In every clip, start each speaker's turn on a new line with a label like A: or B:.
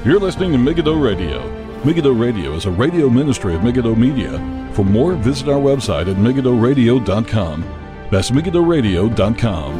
A: You're listening to Megiddo Radio. Megiddo Radio is a radio ministry of Megiddo Media. For more, visit our website at megiddoradio.com. That's megiddoradio.com.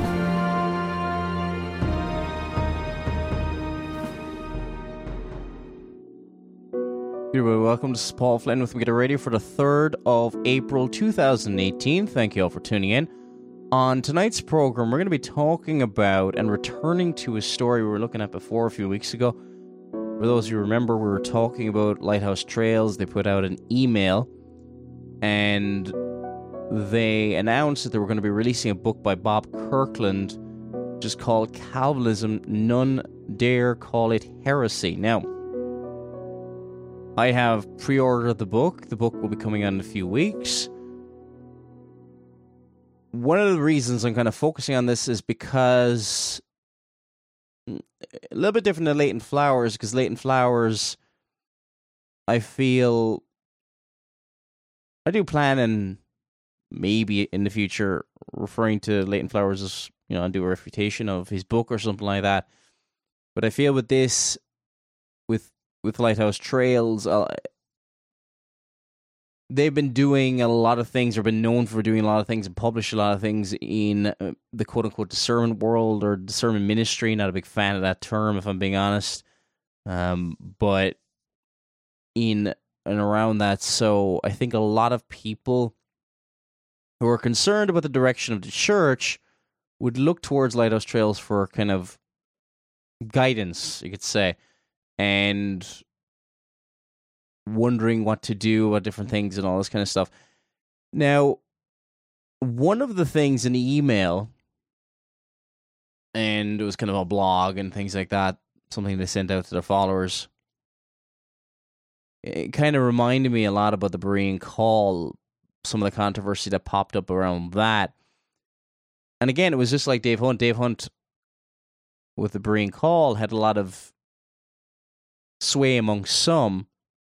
B: Welcome. This is Paul Flynn with Megiddo Radio for the 3rd of April 2018. Thank you all for tuning in. On tonight's program, we're going to be talking about and returning to a story we were looking at before a few weeks ago. For those of you who remember, we were talking about Lighthouse Trails. They put out an email and they announced that they were going to be releasing a book by Bob Kirkland, which is called Calvinism, None Dare Call It Heresy. Now, I have pre-ordered the book. The book will be coming out in a few weeks. One of the reasons I'm kind of focusing on this is because a little bit different than Leighton Flowers, because Leighton Flowers, I feel, I do plan and maybe in the future referring to Leighton Flowers as, you know, do a refutation of his book or something like that. But I feel with this, with Lighthouse Trails, they've been doing a lot of things, or been known for doing a lot of things and published a lot of things in the quote-unquote discernment world or discernment ministry. Not a big fan of that term, if I'm being honest. But in and around that, so I think a lot of people who are concerned about the direction of the church would look towards Lighthouse Trails for kind of guidance, you could say, and wondering what to do, what different things and all this kind of stuff. Now, one of the things in the email, and it was kind of a blog and things like that, something they sent out to their followers, it kind of reminded me a lot about the Berean Call, some of the controversy that popped up around that. And again, it was just like Dave Hunt. Dave Hunt, with the Berean Call, had a lot of sway among some.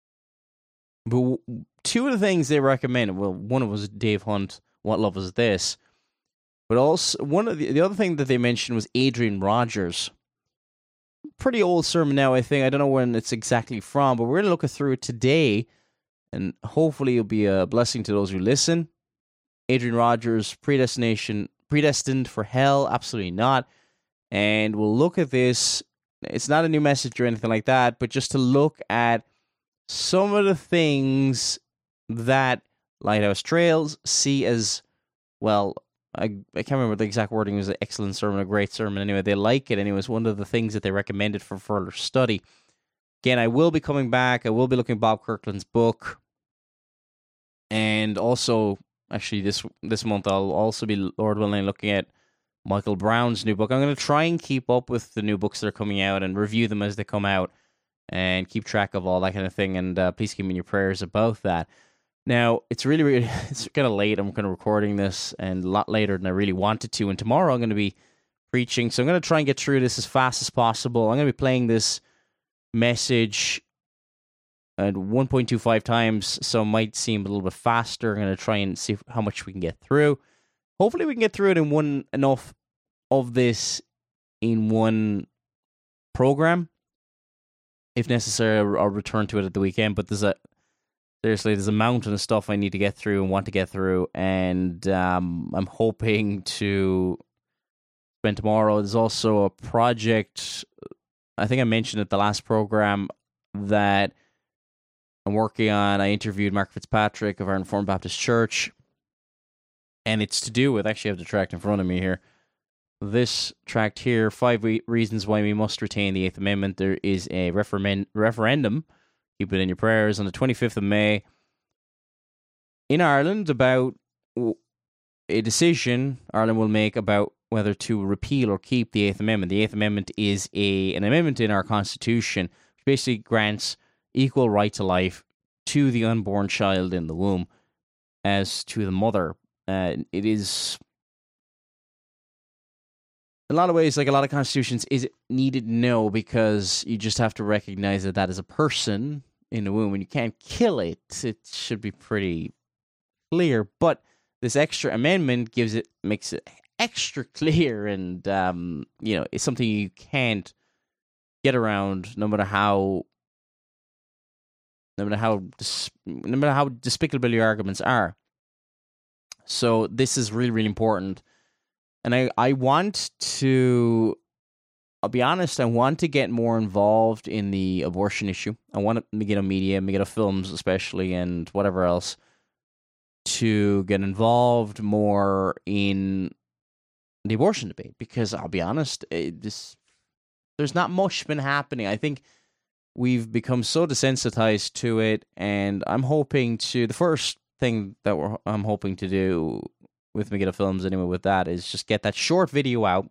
B: But two of the things they recommended, well, one was Dave Hunt, What Love Is This? But also, one of the other thing that they mentioned was Adrian Rogers. Pretty old sermon now, I think. I don't know when it's exactly from, but we're going to look through it today, and hopefully it'll be a blessing to those who listen. Adrian Rogers, predestined for hell? Absolutely not. And we'll look at this. It's not a new message or anything like that, but just to look at some of the things that Lighthouse Trails see as, well, I can't remember the exact wording. It was an excellent sermon, a great sermon. Anyway, they like it. Anyway, it was one of the things that they recommended for further study. Again, I will be coming back. I will be looking at Bob Kirkland's book. And also, actually, this month, I'll also be, Lord willing, looking at Michael Brown's new book. I'm going to try and keep up with the new books that are coming out and review them as they come out and keep track of all that kind of thing. And please keep me in your prayers about that. Now, it's really, it's kind of late. I'm kind of recording this and a lot later than I really wanted to. And tomorrow I'm going to be preaching. So I'm going to try and get through this as fast as possible. I'm going to be playing this message at 1.25 times, so it might seem a little bit faster. I'm going to try and see how much we can get through. Hopefully we can get through it in enough of this in one program. If necessary, I'll return to it at the weekend, but there's a mountain of stuff I need to get through and want to get through, and I'm hoping to spend tomorrow. There's also a project, I think I mentioned at the last program, that I'm working on. I interviewed Mark Fitzpatrick of our Reformed Baptist Church, and it's to do with, actually I have the tract in front of me here, this tract here, 5 reasons why we must retain the Eighth Amendment. There is a referendum, keep it in your prayers, on the 25th of May in Ireland about a decision Ireland will make about whether to repeal or keep the Eighth Amendment. The Eighth Amendment is an amendment in our Constitution which basically grants equal right to life to the unborn child in the womb as to the mother. It is, in a lot of ways, like a lot of constitutions, is it needed? No, because you just have to recognize that that is a person in the womb, and you can't kill it. It should be pretty clear. But this extra amendment makes it extra clear, and it's something you can't get around, no matter how despicable your arguments are. So this is really, really important. And I want to, I'll be honest, I want to get more involved in the abortion issue. I want Megiddo Media, Megiddo Films especially, and whatever else, to get involved more in the abortion debate. Because I'll be honest, there's not much been happening. I think we've become so desensitized to it, and I'm hoping to, the first thing that I'm hoping to do with Megiddo Films anyway with that is just get that short video out.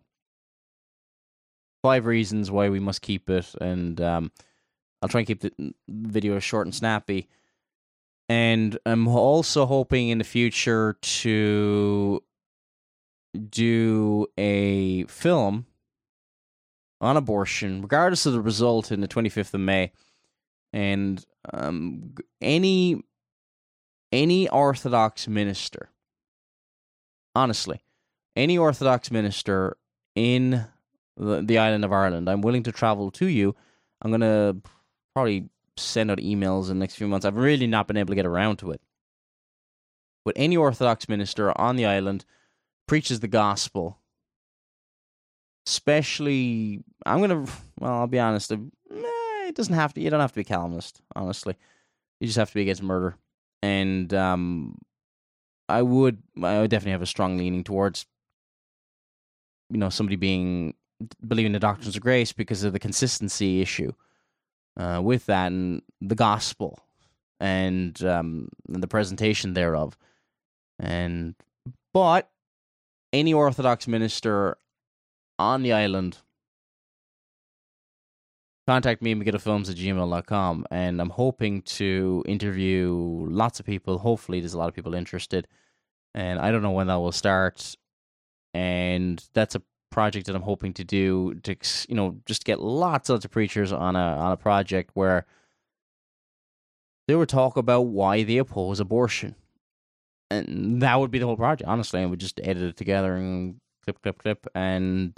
B: 5 reasons why we must keep it, and I'll try and keep the video short and snappy. And I'm also hoping in the future to do a film on abortion, regardless of the result, in the 25th of May. And any Orthodox minister, honestly, any Orthodox minister in the island of Ireland, I'm willing to travel to you. I'm going to probably send out emails in the next few months. I've really not been able to get around to it. But any Orthodox minister on the island preaches the gospel, especially, I'll be honest, it doesn't have to, you don't have to be Calvinist, honestly. You just have to be against murder. And I would definitely have a strong leaning towards, somebody believing the doctrines of grace because of the consistency issue with that and the gospel and the presentation thereof. But any Orthodox minister on the island, contact me, MegiddoFilms@gmail.com, and I'm hoping to interview lots of people. Hopefully there's a lot of people interested, and I don't know when that will start, and that's a project that I'm hoping to do to, just get lots of preachers on a project where they would talk about why they oppose abortion. And that would be the whole project, honestly. I would just edit it together and clip, and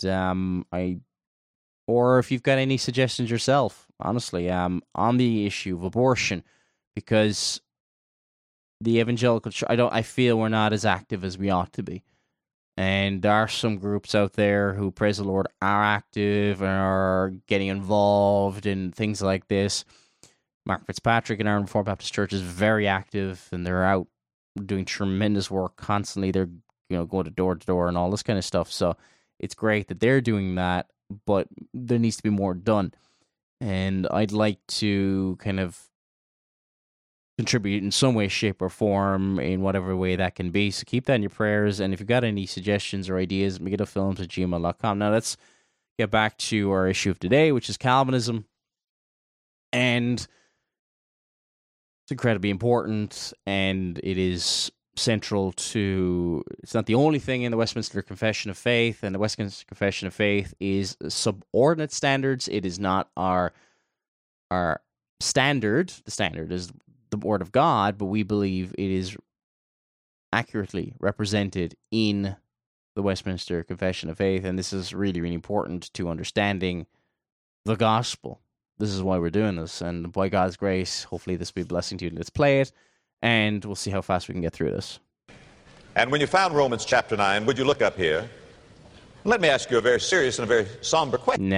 B: or if you've got any suggestions yourself, honestly, on the issue of abortion, because the evangelical church, I feel we're not as active as we ought to be. And there are some groups out there who, praise the Lord, are active and are getting involved in things like this. Mark Fitzpatrick in Ireland Reformed Baptist Church is very active, and they're out doing tremendous work constantly. They're going to door and all this kind of stuff. So it's great that they're doing that, but there needs to be more done. And I'd like to kind of contribute in some way, shape, or form in whatever way that can be. So keep that in your prayers. And if you've got any suggestions or ideas, MegiddoFilms@gmail.com. Now let's get back to our issue of today, which is Calvinism. And it's incredibly important, and it is central to, it's not the only thing in the Westminster Confession of Faith, and the Westminster Confession of Faith is subordinate standards. It is not our standard. The standard is the Word of God, but we believe it is accurately represented in the Westminster Confession of Faith, and this is really, really important to understanding the gospel. This is why we're doing this, and by God's grace, hopefully this will be a blessing to you. Let's play it, and we'll see how fast we can get through this.
C: And when you found Romans chapter 9, would you look up here? Let me ask you a very serious and a very somber question.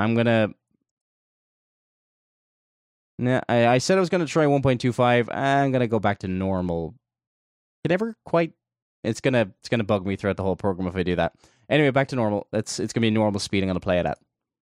B: I said I was going to try 1.25. I'm going to go back to normal. It's going to bug me throughout the whole program if I do that. Anyway, back to normal. It's going to be normal speed I'm going to play it at.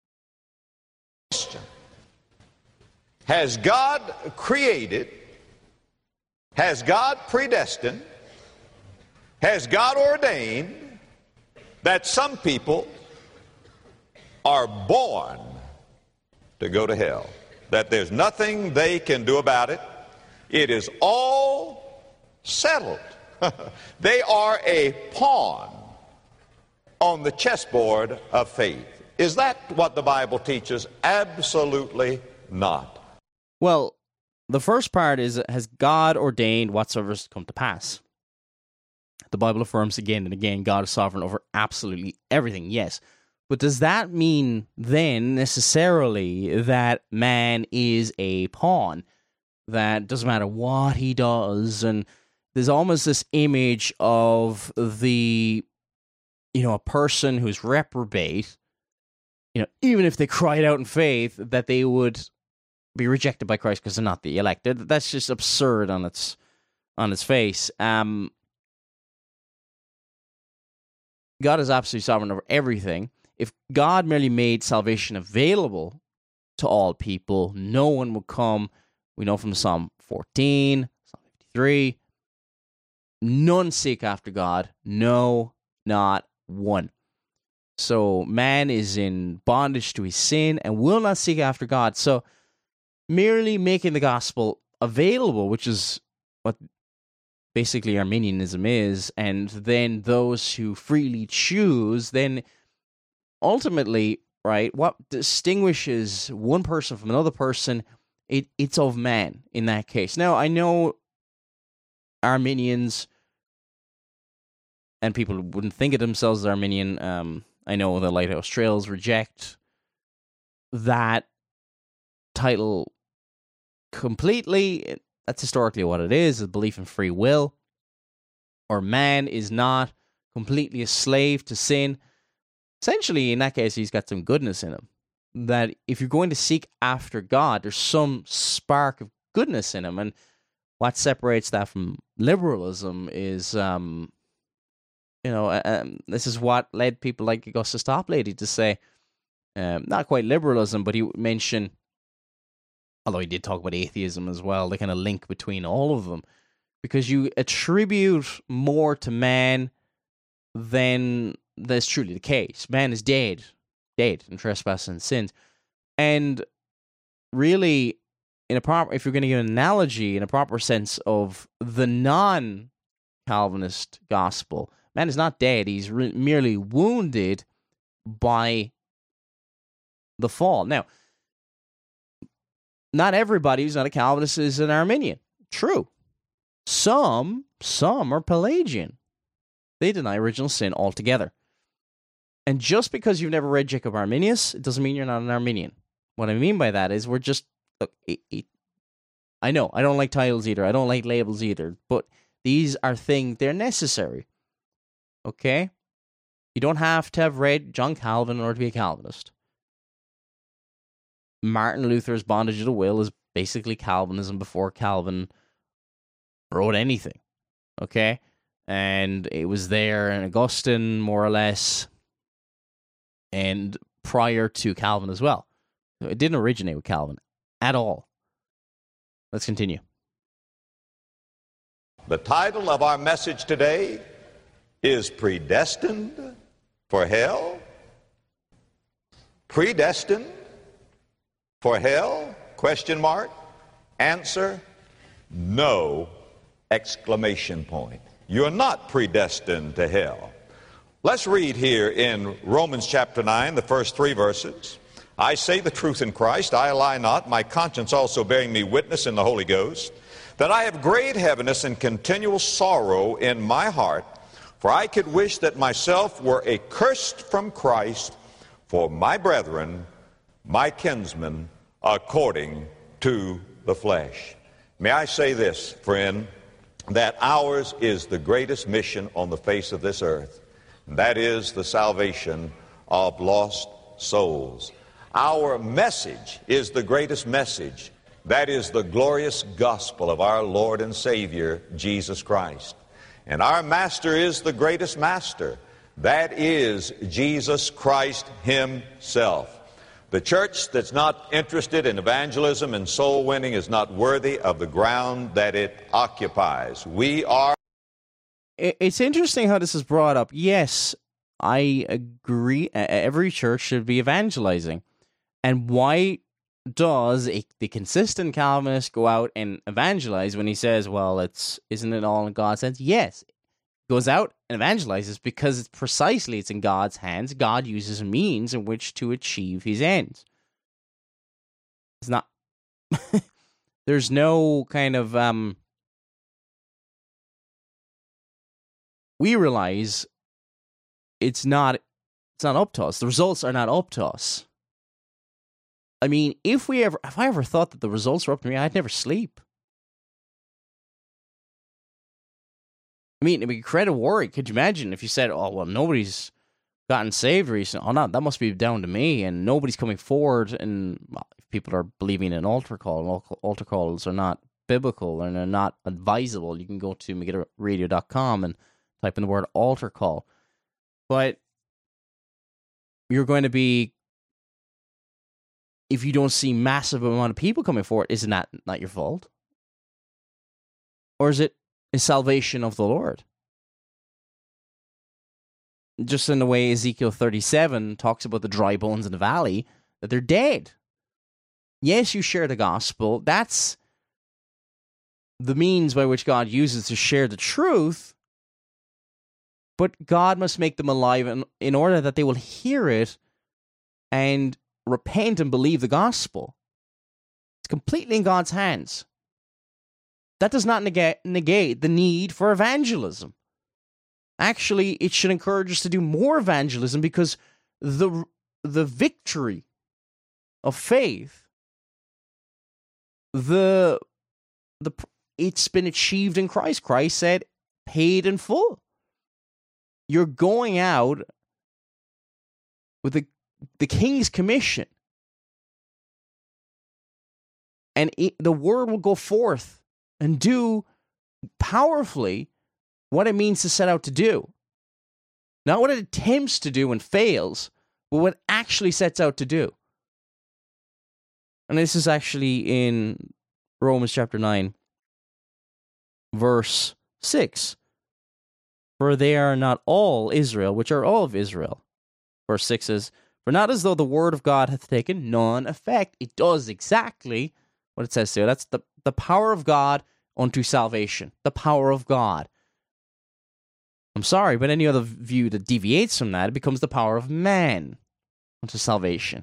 C: Has God created? Has God predestined? Has God ordained that some people are born to go to hell? That there's nothing they can do about it? It is all settled. They are a pawn on the chessboard of faith. Is that what the Bible teaches? Absolutely not.
B: Well, the first part is, has God ordained whatsoever is to come to pass? The Bible affirms again and again God is sovereign over absolutely everything, yes. But does that mean then necessarily that man is a pawn? That doesn't matter what he does, and there's almost this image of a person who's reprobate, even if they cried out in faith, that they would be rejected by Christ because they're not the elected. That's just absurd on its face. God is absolutely sovereign over everything. If God merely made salvation available to all people, no one would come. We know from Psalm 14, Psalm 53, none seek after God, no, not one. So man is in bondage to his sin and will not seek after God. So merely making the gospel available, which is what basically Arminianism is, and then those who freely choose, then ultimately, right, what distinguishes one person from another person, it's of man in that case. Now, I know Arminians, and people wouldn't think of themselves as Arminian. I know the Lighthouse Trails reject that title completely. That's historically what it is, a belief in free will, or man is not completely a slave to sin. Essentially, in that case, he's got some goodness in him. That if you're going to seek after God, there's some spark of goodness in him. And what separates that from liberalism is, this is what led people like Augustus Toplady to say, not quite liberalism, but he mentioned, although he did talk about atheism as well, the kind of link between all of them. Because you attribute more to man than that's truly the case. Man is dead in trespass and sins. And really, if you're going to give an analogy in a proper sense of the non-Calvinist gospel, man is not dead. He's merely wounded by the fall. Now, not everybody who's not a Calvinist is an Arminian. True. Some are Pelagian. They deny original sin altogether. And just because you've never read Jacob Arminius, it doesn't mean you're not an Arminian. What I mean by that is we're just... Look, I know, I don't like titles either. I don't like labels either. But these are things, they're necessary. Okay? You don't have to have read John Calvin in order to be a Calvinist. Martin Luther's Bondage of the Will is basically Calvinism before Calvin wrote anything. Okay? And it was there in Augustine, more or less, and prior to Calvin as well. It didn't originate with Calvin at all. Let's continue.
C: The title of our message today is Predestined for Hell? Predestined for hell? Question mark. Answer, no, exclamation point. You're not predestined to hell. Let's read here in Romans chapter 9, the first 3 verses. I say the truth in Christ, I lie not, my conscience also bearing me witness in the Holy Ghost, that I have great heaviness and continual sorrow in my heart, for I could wish that myself were accursed from Christ for my brethren, my kinsmen, according to the flesh. May I say this, friend, that ours is the greatest mission on the face of this earth. And that is the salvation of lost souls. Our message is the greatest message. That is the glorious gospel of our Lord and Savior, Jesus Christ. And our master is the greatest master. That is Jesus Christ himself. The church that's not interested in evangelism and soul winning is not worthy of the ground that it occupies. We are...
B: It's interesting how this is brought up. Yes, I agree. Every church should be evangelizing. And why does the consistent Calvinist go out and evangelize when he says, well, isn't it all in God's hands? Yes, he goes out and evangelizes because it's in God's hands. God uses means in which to achieve his ends. It's not... There's no kind of... we realize it's not It's not up to us. The results are not up to us. I mean, if I ever thought that the results were up to me, I'd never sleep. I mean, it'd be credit worry. Could you imagine if you said, "Oh well, nobody's gotten saved recently. Oh no, that must be down to me," and nobody's coming forward. And if people are believing in altar call, and altar calls are not biblical and are not advisable, you can go to MegiddoRadio.com and type in the word altar call. But you're going to be, if you don't see massive amount of people coming forward, isn't that not your fault? Or is it a salvation of the Lord? Just in the way Ezekiel 37 talks about the dry bones in the valley, that they're dead. Yes, you share the gospel. That's the means by which God uses to share the truth. But God must make them alive in order that they will hear it and repent and believe the gospel. It's completely in God's hands. That does not negate the need for evangelism. Actually, it should encourage us to do more evangelism, because the victory of faith, it's been achieved in Christ. Christ said, paid in full. You're going out with the King's commission, and the word will go forth and do powerfully what it means to set out to do. Not what it attempts to do and fails, but what it actually sets out to do. And this is actually in Romans chapter 9, verse 6. For they are not all Israel, which are all of Israel. Verse 6 says, for not as though the word of God hath taken none effect. It does exactly what it says there. That's the power of God unto salvation. The power of God. I'm sorry, but any other view that deviates from that, it becomes the power of man unto salvation.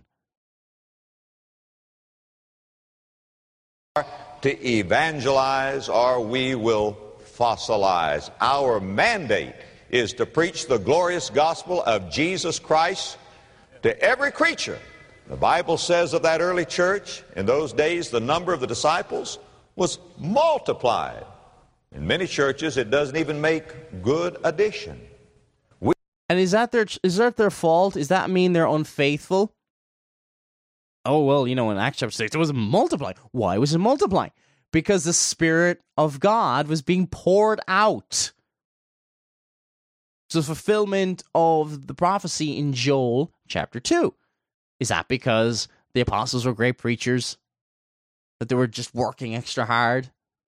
C: To evangelize, or we will fossilize. Our mandate is to preach the glorious gospel of Jesus Christ to every creature. The Bible says of that early church, in those days the number of the disciples was multiplied. In many churches it doesn't even make good addition.
B: And is that their fault? Does that mean they're unfaithful? Oh, well, in Acts chapter 6, it was multiplying. Why was it multiplying? Because the Spirit of God was being poured out. It's the fulfillment of the prophecy in Joel chapter 2. Is that because the apostles were great preachers? That they were just working extra hard?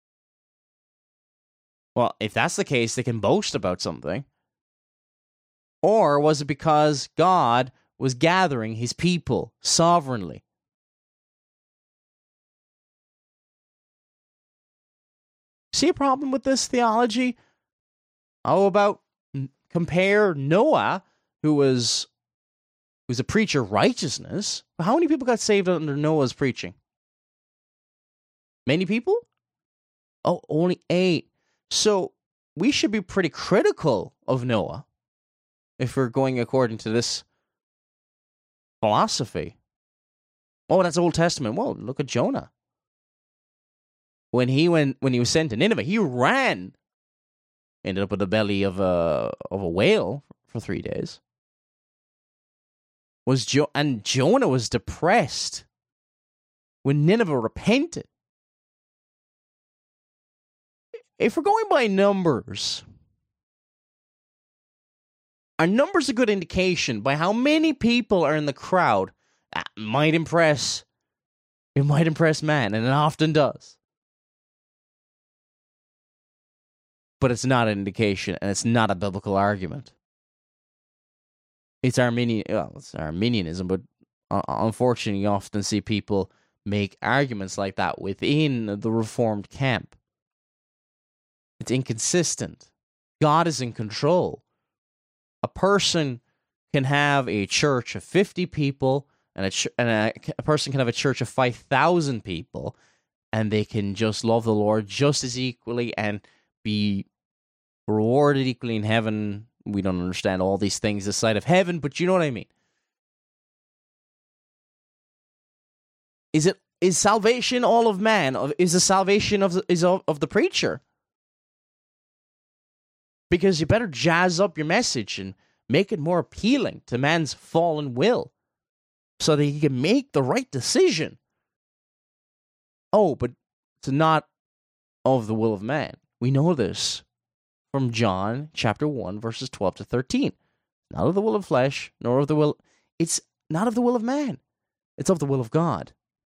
B: Well, if that's the case, they can boast about something. Or was it because God was gathering his people sovereignly? See a problem with this theology? How about compare Noah, who was a preacher of righteousness? How many people got saved under Noah's preaching? Many people? Oh, only 8. So we should be pretty critical of Noah if we're going according to this philosophy. Oh, that's Old Testament. Well, look at Jonah. When he was sent to Nineveh, he ran. Ended up with the belly of a whale for 3 days. And Jonah was depressed when Nineveh repented. If we're going by numbers, are numbers a good indication by how many people are in the crowd? That might impress. It might impress man, and it often does. But it's not an indication, and it's not a biblical argument. It's Arminianism, but unfortunately, you often see people make arguments like that within the Reformed camp. It's inconsistent. God is in control. A person can have a church of 50 people, and a person can have a church of 5,000 people, and they can just love the Lord just as equally and be rewarded equally in heaven We don't understand all these things this side of heaven, but you know what I mean. Is salvation all of man? Is the salvation of the preacher? Because you better jazz up your message and make it more appealing to man's fallen will, so that he can make the right decision. Oh, but it's not of the will of man. We know this from John chapter 1, verses 12 to 13. Not of the will of flesh, nor of the will... It's not of the will of man. It's of the will of God.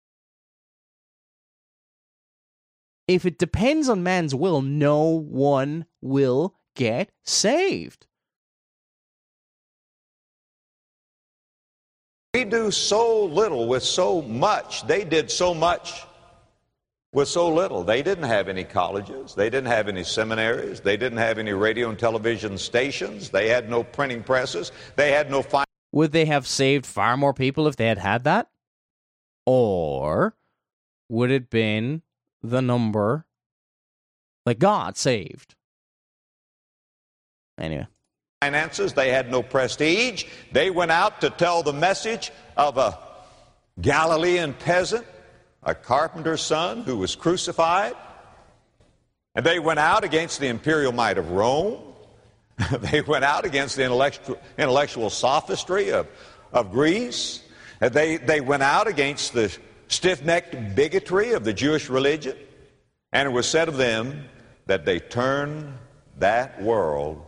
B: If it depends on man's will, no one will get saved.
C: We do so little with so much. They did so much with so little. They didn't have any colleges. They didn't have any seminaries. They didn't have any radio and television stations. They had no printing presses. They had no...
B: Would they have saved far more people if they had had that? Or would it been the number that God saved? Anyway.
C: Finances, they had no prestige. They went out to tell the message of a Galilean peasant, a carpenter's son who was crucified. And they went out against the imperial might of Rome. They went out against the intellectual sophistry of Greece. And they went out against the stiff-necked bigotry of the Jewish religion. And it was said of them that they turned that world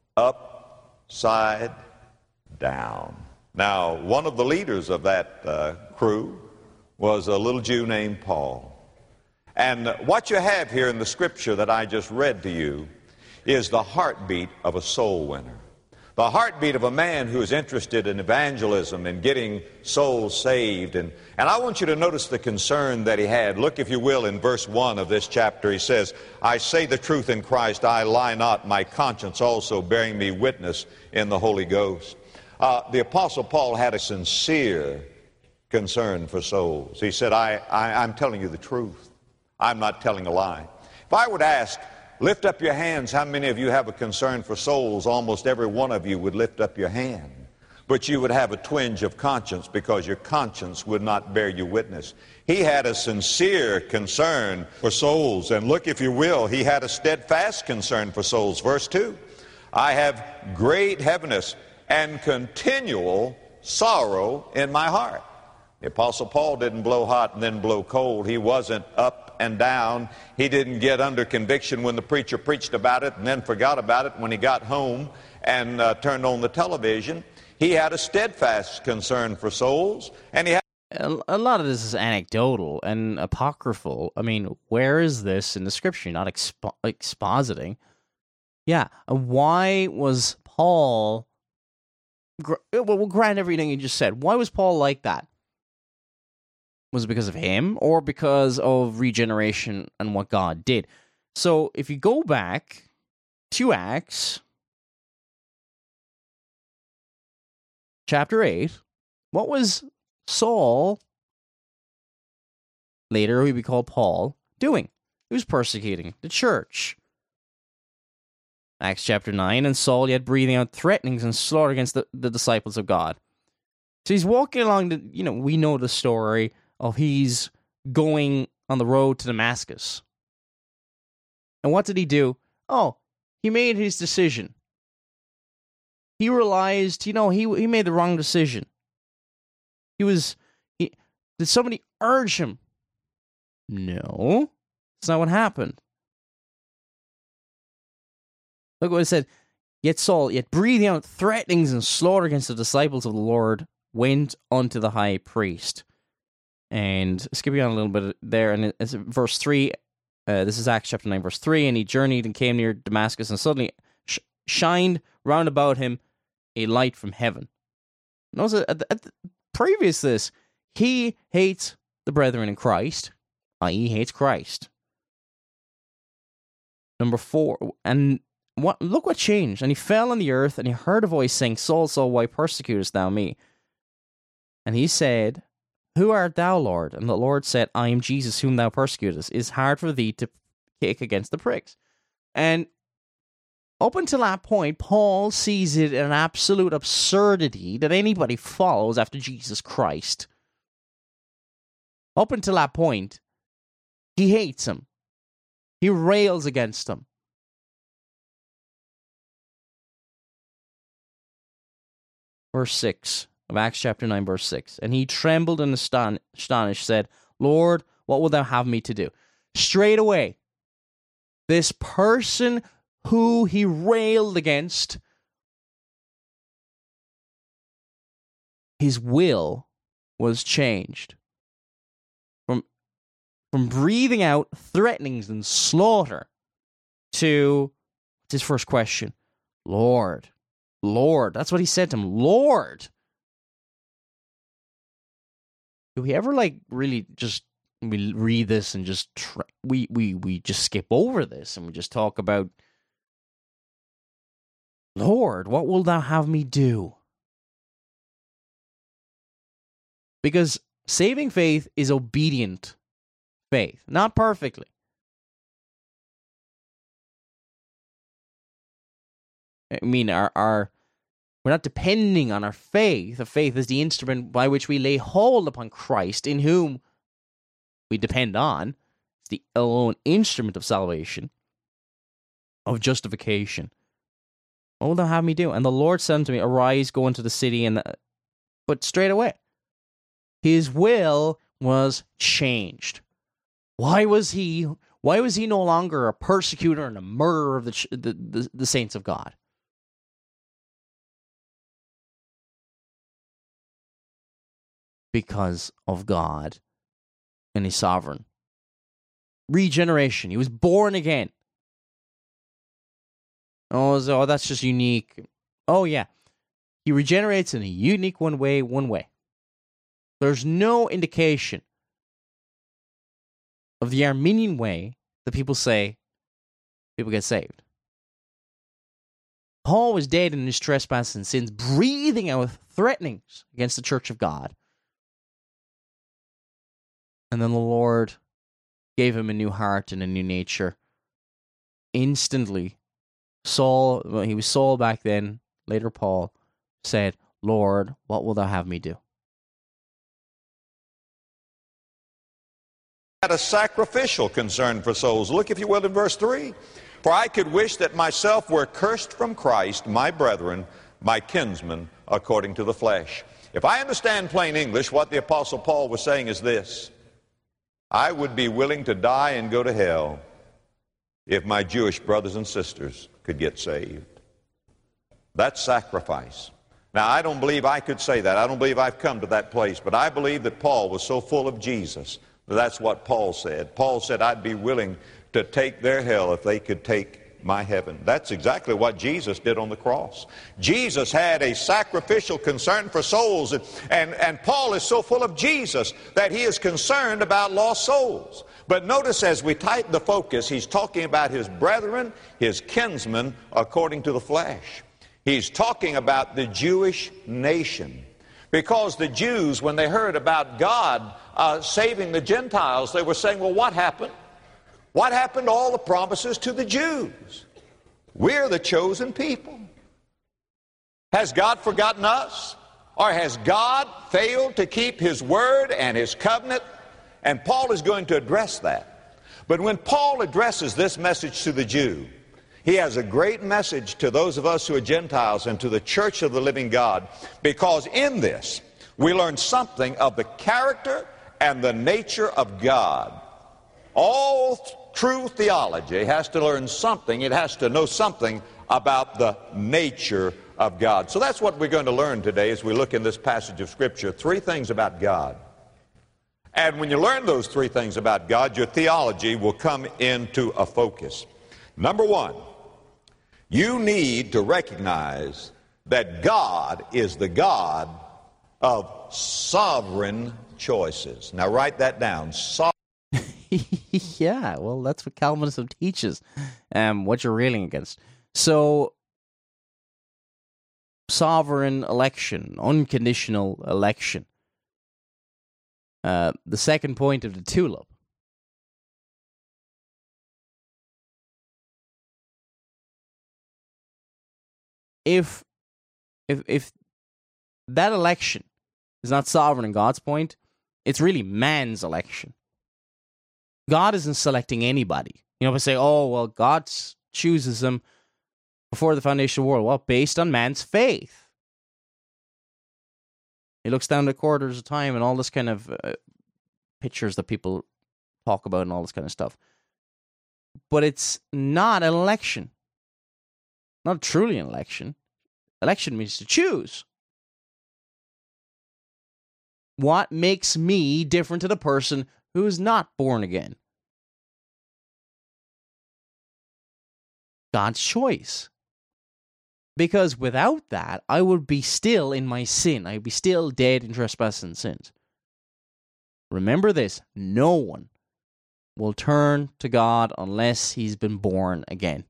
C: upside down. Now, one of the leaders of that crew was a little Jew named Paul. And what you have here in the scripture that I just read to you is the heartbeat of a soul winner. The heartbeat of a man who is interested in evangelism and getting souls saved. And I want you to notice the concern that he had. Look, if you will, in verse 1 of this chapter. He says, I say the truth in Christ, I lie not, my conscience also bearing me witness in the Holy Ghost. The Apostle Paul had a sincere concern for souls. He said, I'm telling you the truth. I'm not telling a lie. If I would ask, lift up your hands, how many of you have a concern for souls? Almost every one of you would lift up your hand. But you would have a twinge of conscience because your conscience would not bear you witness. He had a sincere concern for souls. And look, if you will, he had a steadfast concern for souls. Verse 2, I have great heaviness and continual sorrow in my heart. The Apostle Paul didn't blow hot and then blow cold. He wasn't up and down. He didn't get under conviction when the preacher preached about it and then forgot about it when he got home and turned on the television. He had a steadfast concern for souls, and he had...
B: A lot of this is anecdotal and apocryphal. I mean, where is this in the scripture? Not expositing. Yeah, why was Paul... We'll grant everything you just said. Why was Paul like that? Was it because of him or because of regeneration and what God did? So if you go back to Acts chapter 8, what was Saul, later he would be called Paul, doing? He was persecuting the church. Acts chapter 9, and Saul yet breathing out threatenings and slaughter against the disciples of God. So he's walking along we know the story of he's going on the road to Damascus. And what did he do? Oh, he made his decision. He realized, he made the wrong decision. Did somebody urge him? No, that's not what happened. Look what it said. Yet Saul, yet breathing out threatenings and slaughter against the disciples of the Lord, went unto the high priest. And skipping on a little bit there, and it's verse 3. This is Acts chapter 9, verse 3. And he journeyed and came near Damascus, and suddenly shined round about him a light from heaven. Notice previous to this, he hates the brethren in Christ, i.e. hates Christ. Number 4, and look what changed. And he fell on the earth, and he heard a voice saying, Saul, Saul, why persecutest thou me? And he said, Who art thou, Lord? And the Lord said, I am Jesus, whom thou persecutest. It is hard for thee to kick against the pricks. And Up until that point, Paul sees it an absolute absurdity that anybody follows after Jesus Christ. Up until that point, he hates him. He rails against him. Verse 6 of Acts chapter 9, verse 6. And he trembled and astonished, said, Lord, what wilt thou have me to do? Straight away, this person who he railed against, his will was changed. From breathing out threatenings and slaughter to his first question, Lord, Lord. That's what he said to him, Lord. Do we ever really just we read this and just we just skip over this and we just talk about, Lord, what will thou have me do? Because saving faith is obedient faith, not perfectly. I mean, we're not depending on our faith. The faith is the instrument by which we lay hold upon Christ, in whom we depend on. It's the alone instrument of salvation, of justification. What will thou have me do? And the Lord said unto me, Arise, go into the city, but straight away, his will was changed. Why was he no longer a persecutor and a murderer of the saints of God? Because of God and his sovereign regeneration. He was born again. Oh, that's just unique. Oh, yeah. He regenerates in a unique one way. There's no indication of the Arminian way that people say people get saved. Paul was dead in his trespasses and sins, breathing out threatenings against the church of God. And then the Lord gave him a new heart and a new nature. Instantly, he was Saul back then, later Paul, said, Lord, what wilt thou have me do?
C: Had a sacrificial concern for souls. Look, if you will, in verse 3. For I could wish that myself were cursed from Christ, my brethren, my kinsmen, according to the flesh. If I understand plain English, what the Apostle Paul was saying is this: I would be willing to die and go to hell if my Jewish brothers and sisters could get saved. That's sacrifice. Now, I don't believe I could say that. I don't believe I've come to that place, but I believe that Paul was so full of Jesus that that's what Paul said. Paul said, I'd be willing to take their hell if they could take my heaven. That's exactly what Jesus did on the cross. Jesus had a sacrificial concern for souls, and Paul is so full of Jesus that he is concerned about lost souls. But notice, as we tighten the focus, he's talking about his brethren, his kinsmen, according to the flesh. He's talking about the Jewish nation. Because the Jews, when they heard about God saving the Gentiles, they were saying, well, what happened? What happened to all the promises to the Jews? We're the chosen people. Has God forgotten us? Or has God failed to keep his word and his covenant? And Paul is going to address that. But when Paul addresses this message to the Jew, he has a great message to those of us who are Gentiles and to the church of the living God, because in this we learn something of the character and the nature of God. All true theology has to learn something. It has to know something about the nature of God. So that's what we're going to learn today as we look in this passage of Scripture. 3 things about God. And when you learn those 3 things about God, your theology will come into a focus. Number 1, you need to recognize that God is the God of sovereign choices. Now write that down.
B: Yeah, well, that's what Calvinism teaches, what you're railing against. So, sovereign election, unconditional election. The second point of the tulip. if that election is not sovereign in God's point, it's really man's election. God isn't selecting anybody. We say, oh, well, God chooses them before the foundation of the world. Well, based on man's faith. He looks down the corridors of time and all this kind of pictures that people talk about and all this kind of stuff. But it's not an election. Not truly an election. Election means to choose. What makes me different to the person who is not born again? God's choice. Because without that, I would be still in my sin. I would be still dead in trespass and sins. Remember this, no one will turn to God unless he's been born again.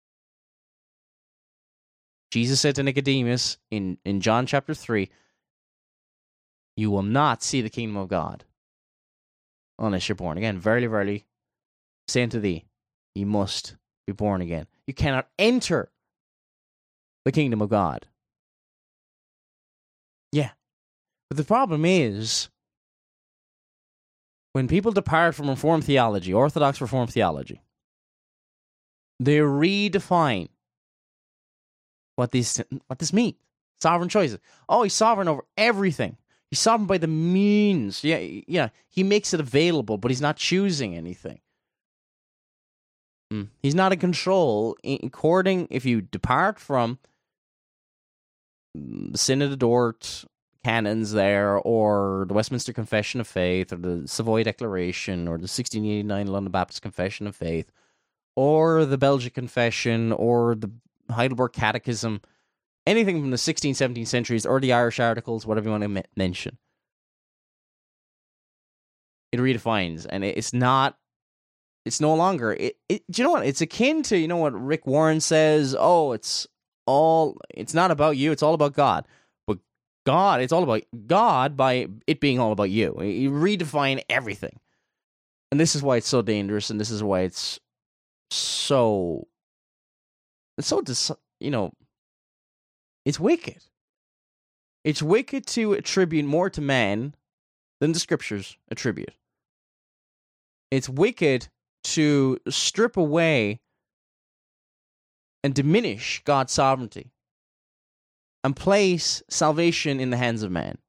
B: Jesus said to Nicodemus in John chapter 3, you will not see the kingdom of God unless you're born again. Verily, verily, say unto thee, you must be born again. You cannot enter the kingdom of God. Yeah. But the problem is, when people depart from Reformed theology, Orthodox Reformed theology, they redefine what this means. Sovereign choices. Oh, he's sovereign over everything. He's sovereign by the means. Yeah. He makes it available, but he's not choosing anything. He's not in control. According, if you depart from the Synod of Dort canons there, or the Westminster Confession of Faith, or the Savoy Declaration, or the 1689 London Baptist Confession of Faith, or the Belgic Confession, or the Heidelberg Catechism, anything from the 16th, 17th centuries, or the Irish Articles, whatever you want to mention, it redefines, and it's no longer, do you know what, it's akin to, what Rick Warren says, it's not about you, it's all about God. But God, it's all about God by it being all about you. You redefine everything. And this is why it's so dangerous, and this is why it's wicked. It's wicked to attribute more to man than the scriptures attribute. It's wicked to strip away and diminish God's sovereignty and place salvation in the hands of man.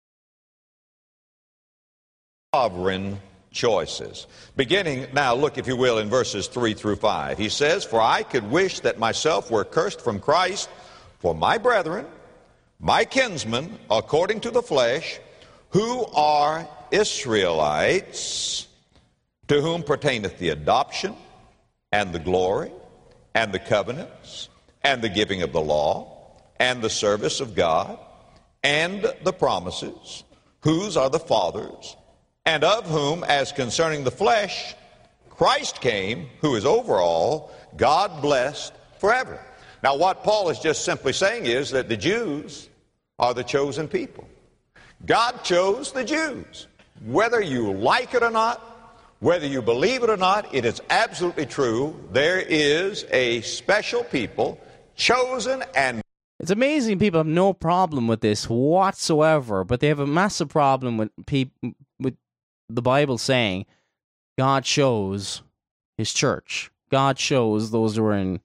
C: Sovereign choices. Beginning now, look, if you will, in verses 3 through 5. He says, for I could wish that myself were cursed from Christ for my brethren, my kinsmen, according to the flesh, who are Israelites, to whom pertaineth the adoption, and the glory, and the covenants, and the giving of the law, and the service of God, and the promises, whose are the fathers, and of whom, as concerning the flesh, Christ came, who is over all, God blessed forever. Now, what Paul is just simply saying is that the Jews are the chosen people. God chose the Jews. Whether you like it or not, whether you believe it or not, it is absolutely true. There is a special people chosen and...
B: It's amazing people have no problem with this whatsoever, but they have a massive problem with the Bible saying God chose his church. God chose those who are in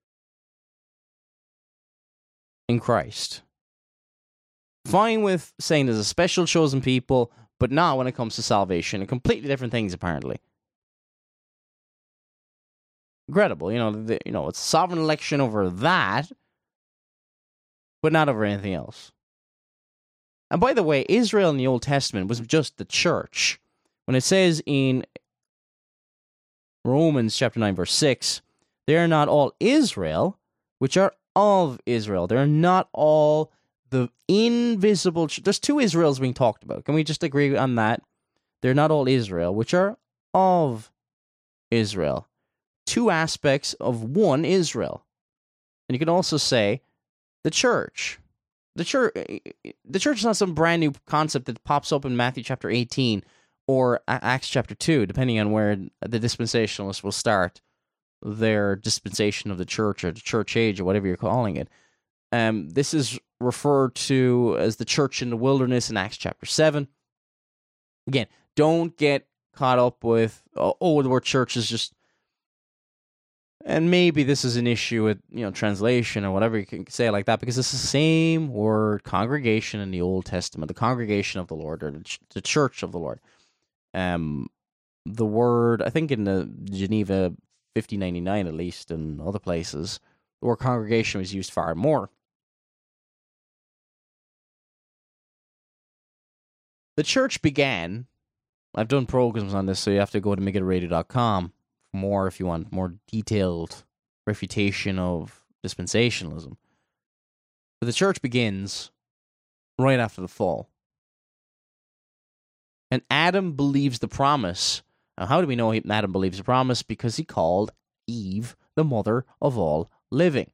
B: Christ. Fine with saying there's a special chosen people, but not when it comes to salvation. And completely different things, apparently. Incredible. It's sovereign election over that, but not over anything else. And by the way, Israel in the Old Testament was just the church. When it says in Romans chapter 9, verse 6, they are not all Israel, which are of Israel. They are not all the invisible... There's two Israels being talked about. Can we just agree on that? They're not all Israel, which are of Israel. Two aspects of one Israel. And you can also say the church. The church is not some brand new concept that pops up in Matthew chapter 18 or Acts chapter 2, depending on where the dispensationalists will start their dispensation of the church or the church age or whatever you're calling it. This is referred to as the church in the wilderness in Acts chapter 7. Again, don't get caught up with, the word church is just, and maybe this is an issue with, translation or whatever you can say like that, because it's the same word, congregation, in the Old Testament, the congregation of the Lord, or the church of the Lord. The word, I think in the Geneva 5099, at least, and other places, the word congregation was used far more. The church began, I've done programs on this, so you have to go to MiggitoRadio.com for more if you want more detailed refutation of dispensationalism. But the church begins right after the fall. And Adam believes the promise. Now, how do we know Adam believes the promise? Because he called Eve the mother of all living.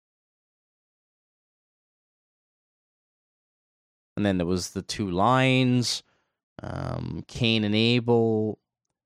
B: And then there was the two lines, Cain and Abel.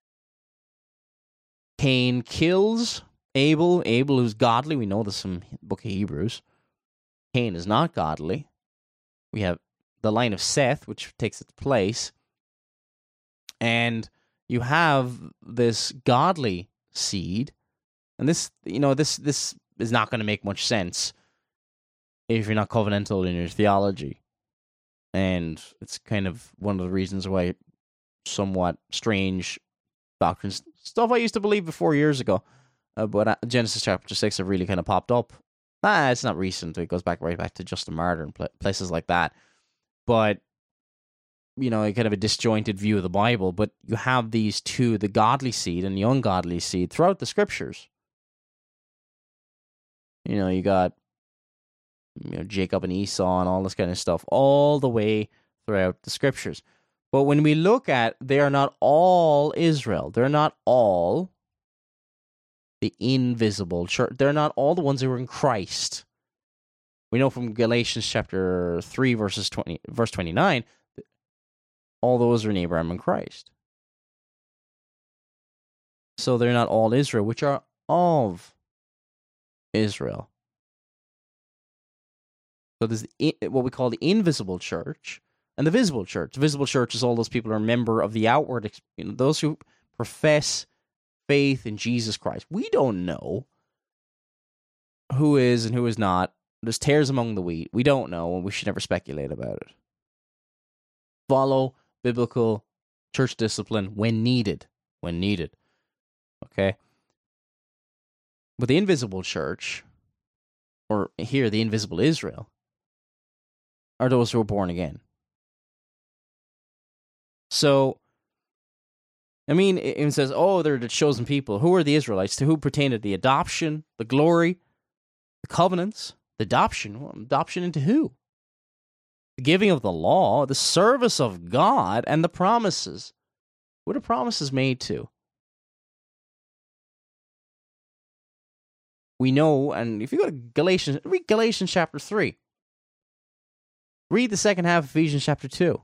B: Cain kills Abel. Abel is godly. We know this from the book of Hebrews. Cain is not godly. We have the line of Seth, which takes its place. And you have this godly seed. And this is not going to make much sense if you're not covenantal in your theology. And it's kind of one of the reasons why somewhat strange doctrines, stuff I used to believe before years ago, but Genesis chapter 6 have really kind of popped up. It's not recent. It goes right back to Justin Martyr and places like that. But, kind of a disjointed view of the Bible. But you have these two, the godly seed and the ungodly seed, throughout the scriptures. You got Jacob and Esau and all this kind of stuff all the way throughout the scriptures. But when we look at, they are not all Israel. They're not all the invisible church. They're not all the ones who were in Christ. We know from Galatians chapter 3, verse 29, all those are in Abraham and Christ. So they're not all Israel, which are of Israel. So there's what we call the invisible church and the visible church. The visible church is all those people who are a member of the outward, those who profess faith in Jesus Christ. We don't know who is and who is not. There's tares among the wheat. We don't know, and we should never speculate about it. Follow biblical church discipline when needed. When needed. Okay? But the invisible church, or here, the invisible Israel, are those who are born again. So, it says, they're the chosen people. Who are the Israelites? To who pertain to the adoption, the glory, the covenants, the adoption? Well, adoption into who? The giving of the law, the service of God, and the promises. What are promises made to? We know, and if you go to Galatians, read Galatians chapter 3. Read the second half of Ephesians chapter 2.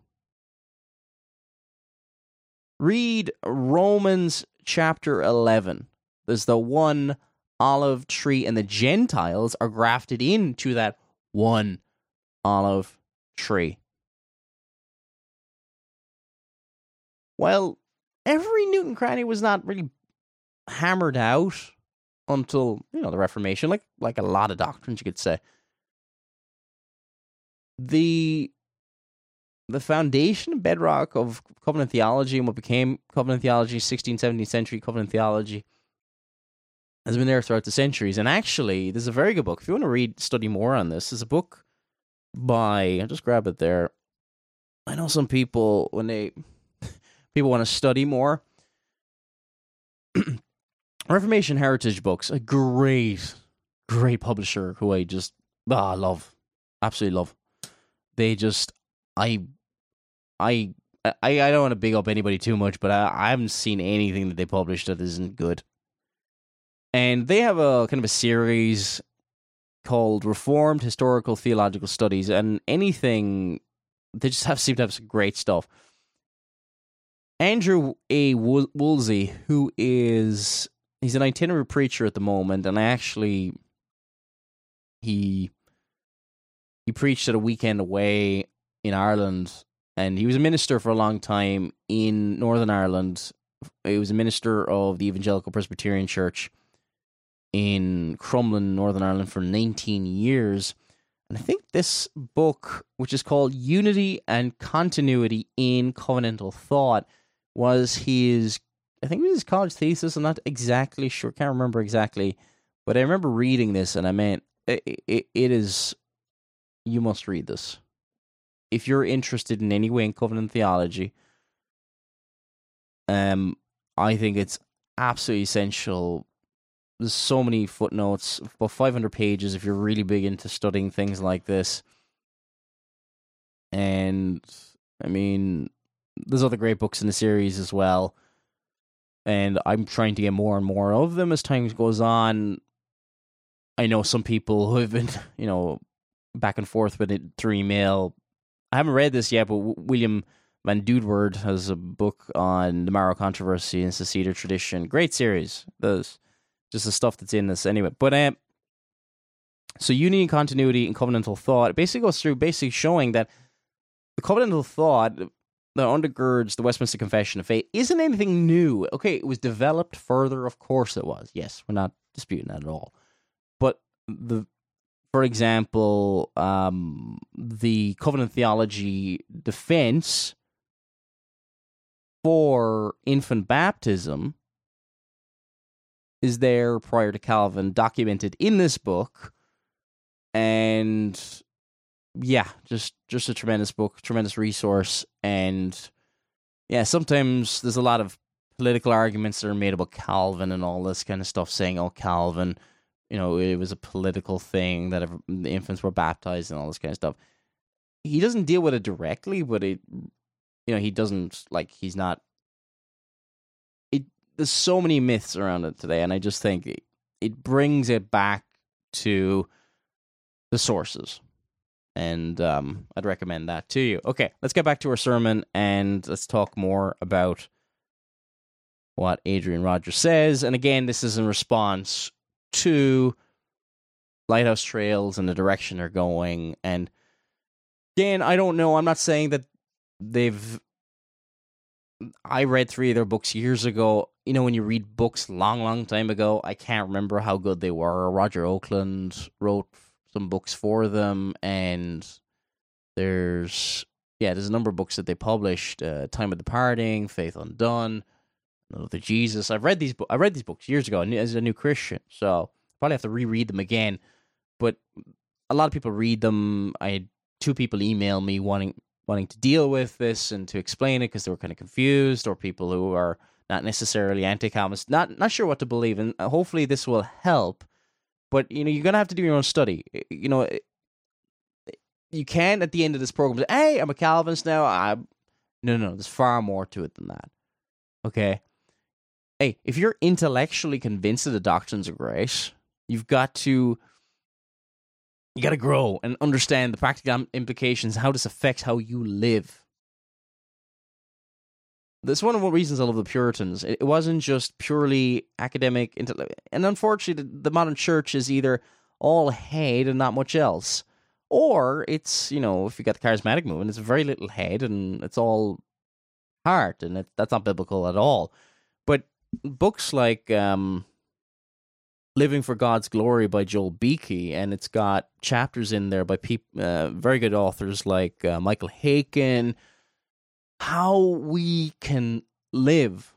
B: Read Romans chapter 11. There's the one olive tree, and the Gentiles are grafted into that one olive tree. Well, every Newton cranny was not really hammered out until, the Reformation, like a lot of doctrines, you could say. The foundation and bedrock of covenant theology and what became covenant theology, 16th, 17th century covenant theology, has been there throughout the centuries. And actually, there's a very good book. If you want to study more on this, there's a book by, I'll just grab it there. I know some people, when people want to study more, Reformation Heritage Books, a great publisher who I just love, absolutely love. They just, I don't want to big up anybody too much, but I haven't seen anything that they published that isn't good. And they have a kind of a series called Reformed Historical Theological Studies, and anything, they just seem to have some great stuff. Andrew A. Woolsey, he's an itinerant preacher at the moment, and he he preached at a weekend away in Ireland, and he was a minister for a long time in Northern Ireland. He was a minister of the Evangelical Presbyterian Church in Crumlin, Northern Ireland, for 19 years. And I think this book, which is called Unity and Continuity in Covenantal Thought, was his, I think it was his college thesis. I'm not exactly sure, can't remember exactly, but I remember reading this, and I meant, it is, you must read this. If you're interested in any way in covenant theology, I think it's absolutely essential. There's so many footnotes, about 500 pages if you're really big into studying things like this. And, I mean, there's other great books in the series as well. And I'm trying to get more and more of them as time goes on. I know some people who have been, back and forth with it through email. I haven't read this yet, but William Van Dudewoord has a book on the Marrow controversy and Seceder tradition. Great series. There's just the stuff that's in this anyway. But so unity and continuity in covenantal thought, it basically goes through showing that the covenantal thought that undergirds the Westminster Confession of Faith isn't anything new. Okay, it was developed further, of course it was. Yes, we're not disputing that at all. But for example, the covenant theology defense for infant baptism is there prior to Calvin, documented in this book, and yeah, just a tremendous book, tremendous resource, and yeah, sometimes there's a lot of political arguments that are made about Calvin and all this kind of stuff, saying, oh, Calvin, it was a political thing that the infants were baptized and all this kind of stuff. He doesn't deal with it directly, but he doesn't, he's not. There's so many myths around it today, and I just think it brings it back to the sources. And I'd recommend that to you. Okay, let's get back to our sermon, and let's talk more about what Adrian Rogers says. And again, this is in response to Lighthouse Trails and the direction they're going. And again, I don't know. I'm not saying that I read 3 of their books years ago. When you read books long time ago, I can't remember how good they were. Roger Oakland wrote some books for them, and there's a number of books that they published. Time of Departing, Faith Undone, Another Jesus. I read these books years ago as a new Christian, so probably have to reread them again. But a lot of people read them. I had 2 people email me wanting to deal with this and to explain it because they were kind of confused, or people who are not necessarily anti-Calvinist, not sure what to believe. And hopefully this will help. But you're gonna have to do your own study. You can't at the end of this program say, "Hey, I'm a Calvinist now." No. There's far more to it than that. Okay. Hey, if you're intellectually convinced of the doctrines of grace, you got to grow and understand the practical implications, how this affects how you live. That's one of the reasons I love the Puritans. It wasn't just purely academic, and unfortunately, the modern church is either all head and not much else, or it's, if you got the charismatic movement, it's very little head and it's all heart, and that's not biblical at all. But books like Living for God's Glory by Joel Beakey, and it's got chapters in there by very good authors like Michael Haykin, how we can live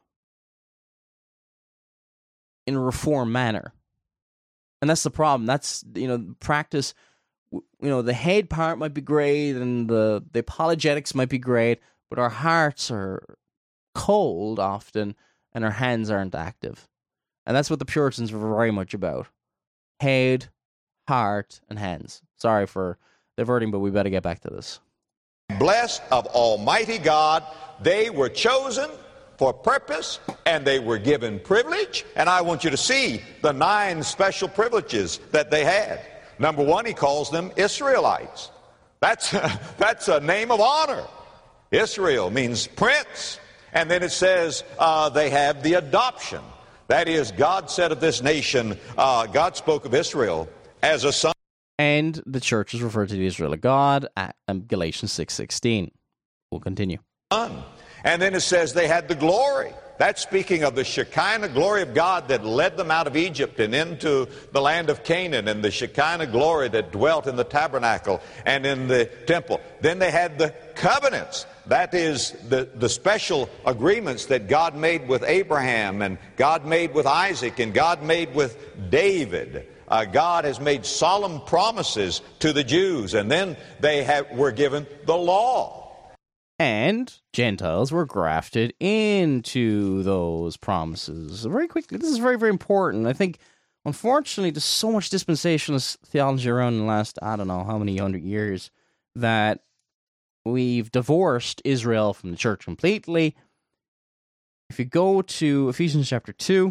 B: in a reformed manner. And that's the problem. That's, practice, the head part might be great and the apologetics might be great, but our hearts are cold often and our hands aren't active. And that's what the Puritans were very much about. Head, heart, and hands. Sorry for diverting, but we better get back to this.
C: Blessed of Almighty God, they were chosen for purpose and they were given privilege. And I want you to see the 9 special privileges that they had. Number 1, he calls them Israelites. That's a name of honor. Israel means prince. And then it says they have the adoption. That is, God said of this nation, God spoke of Israel as a son.
B: And the church is referred to the Israel of God at Galatians 6:16. We'll continue.
C: And then it says they had the glory. That's speaking of the Shekinah glory of God that led them out of Egypt and into the land of Canaan, and the Shekinah glory that dwelt in the tabernacle and in the temple. Then they had the covenants. That is the special agreements that God made with Abraham, and God made with Isaac, and God made with David. God has made solemn promises to the Jews, and then they were given the law.
B: And Gentiles were grafted into those promises. Very quickly, this is very, very important. I think, unfortunately, there's so much dispensationalist theology around in the last, I don't know how many 100 years, that we've divorced Israel from the church completely. If you go to Ephesians chapter 2,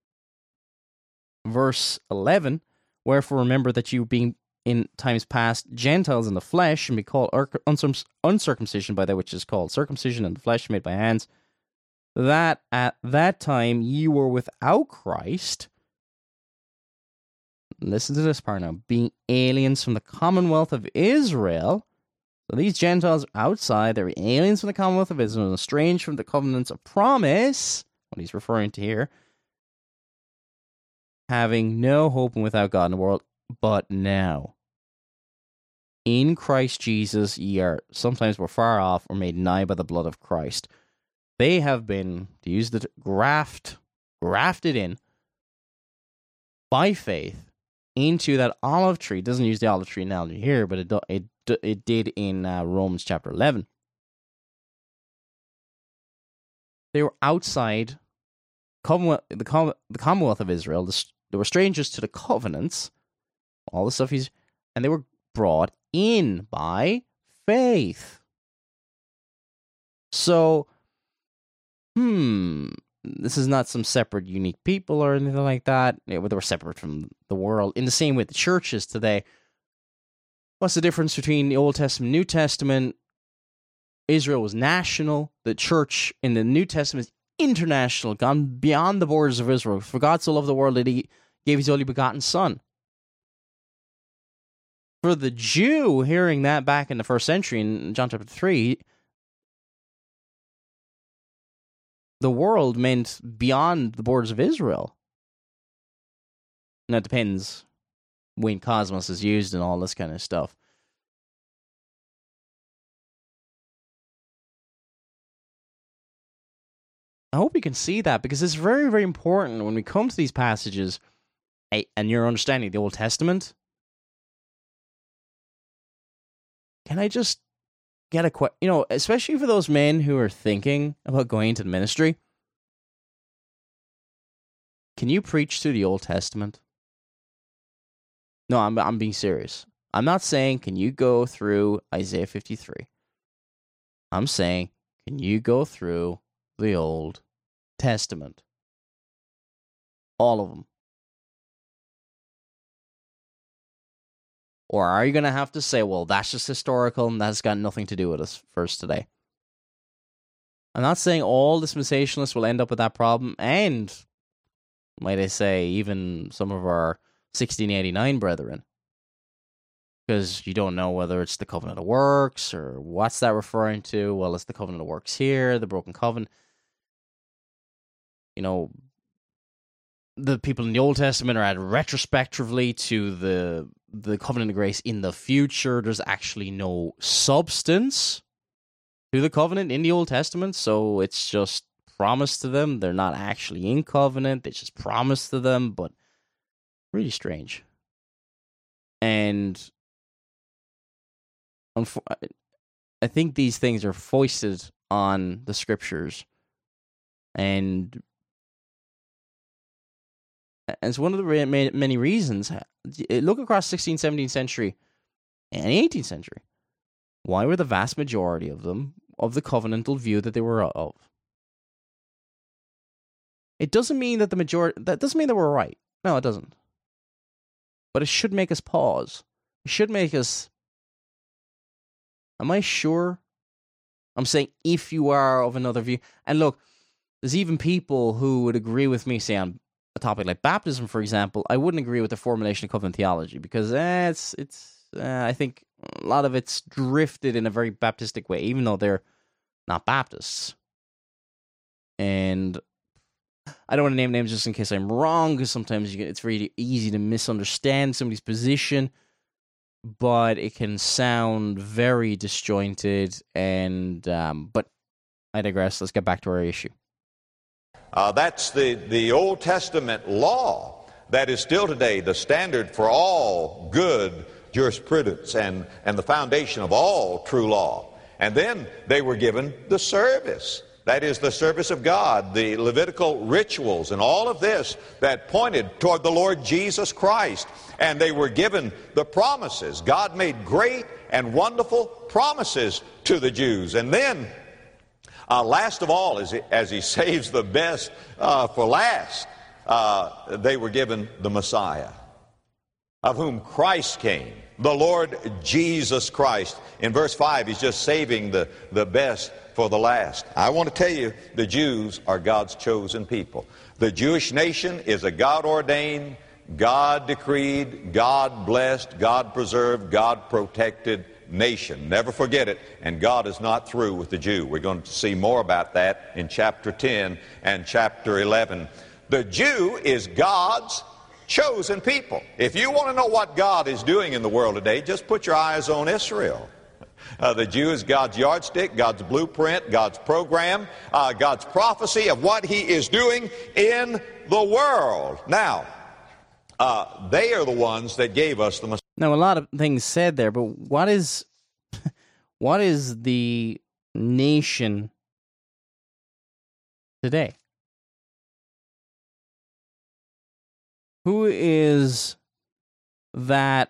B: verse 11, wherefore remember that you being in times past Gentiles in the flesh, and be called uncircumcision by that which is called circumcision in the flesh made by hands, that at that time ye were without Christ. Listen to this part now. Being aliens from the commonwealth of Israel. So these Gentiles outside, they're aliens from the commonwealth of Israel, and estranged from the covenants of promise, what he's referring to here, having no hope and without God in the world. But now, in Christ Jesus, ye are sometimes were far off or made nigh by the blood of Christ. They have been, to use the grafted in by faith into that olive tree. It doesn't use the olive tree analogy here, but it did in Romans chapter 11. They were outside the commonwealth of Israel. They were strangers to the covenants. All the stuff and they were brought in by faith. So, this is not some separate, unique people or anything like that. They were separate from the world in the same way the church is today. What's the difference between the Old Testament and New Testament? Israel was national. The church in the New Testament is international, gone beyond the borders of Israel. For God so loved the world that he gave his only begotten Son. For the Jew, hearing that back in the first century, in John chapter 3, the world meant beyond the borders of Israel. And that depends when cosmos is used and all this kind of stuff. I hope you can see that, because it's very, very important when we come to these passages and you're understanding the Old Testament. Can I just get a question? Especially for those men who are thinking about going into the ministry, can you preach through the Old Testament? No, I'm being serious. I'm not saying, can you go through Isaiah 53? I'm saying, can you go through the Old Testament? All of them. Or are you going to have to say, well, that's just historical and that's got nothing to do with us first today? I'm not saying all dispensationalists will end up with that problem, and, might I say, even some of our 1689 brethren. Because you don't know whether it's the covenant of works, or what's that referring to? Well, it's the covenant of works here, the broken covenant. The people in the Old Testament are added retrospectively to the covenant of grace in the future. There's actually no substance to the covenant in the Old Testament, so it's just promised to them. They're not actually in covenant. It's just promised to them, but really strange. And I think these things are foisted on the scriptures, and it's one of the many reasons. Look across 16th, 17th century, and the 18th century. Why were the vast majority of them of the covenantal view that they were of? It doesn't mean that that doesn't mean that we're right. No, it doesn't. But it should make us pause. It should make us, am I sure? I'm saying if you are of another view. And look, there's even people who would agree with me saying a topic like baptism, for example, I wouldn't agree with the formulation of covenant theology because I think a lot of it's drifted in a very Baptistic way, even though they're not Baptists. And I don't want to name names just in case I'm wrong, because sometimes it's very easy to misunderstand somebody's position, but it can sound very disjointed. And but I digress. Let's get back to our issue.
C: That's the Old Testament law that is still today the standard for all good jurisprudence and the foundation of all true law. And then they were given the service. That is the service of God, the Levitical rituals, and all of this that pointed toward the Lord Jesus Christ. And they were given the promises. God made great and wonderful promises to the Jews. And then, last of all, as he saves the best for last, they were given the Messiah, of whom Christ came, the Lord Jesus Christ. In verse 5, he's just saving the best for the last. I want to tell you, the Jews are God's chosen people. The Jewish nation is a God-ordained, God-decreed, God-blessed, God-preserved, God-protected nation. Never forget it. And God is not through with the Jew. We're going to see more about that in chapter 10 and chapter 11. The Jew is God's chosen people. If you want to know what God is doing in the world today, just put your eyes on Israel. The Jew is God's yardstick, God's blueprint, God's program, God's prophecy of what He is doing in the world. Now, they are the ones that gave us the Messiah.
B: Now, a lot of things said there, but what is the nation today? Who is that?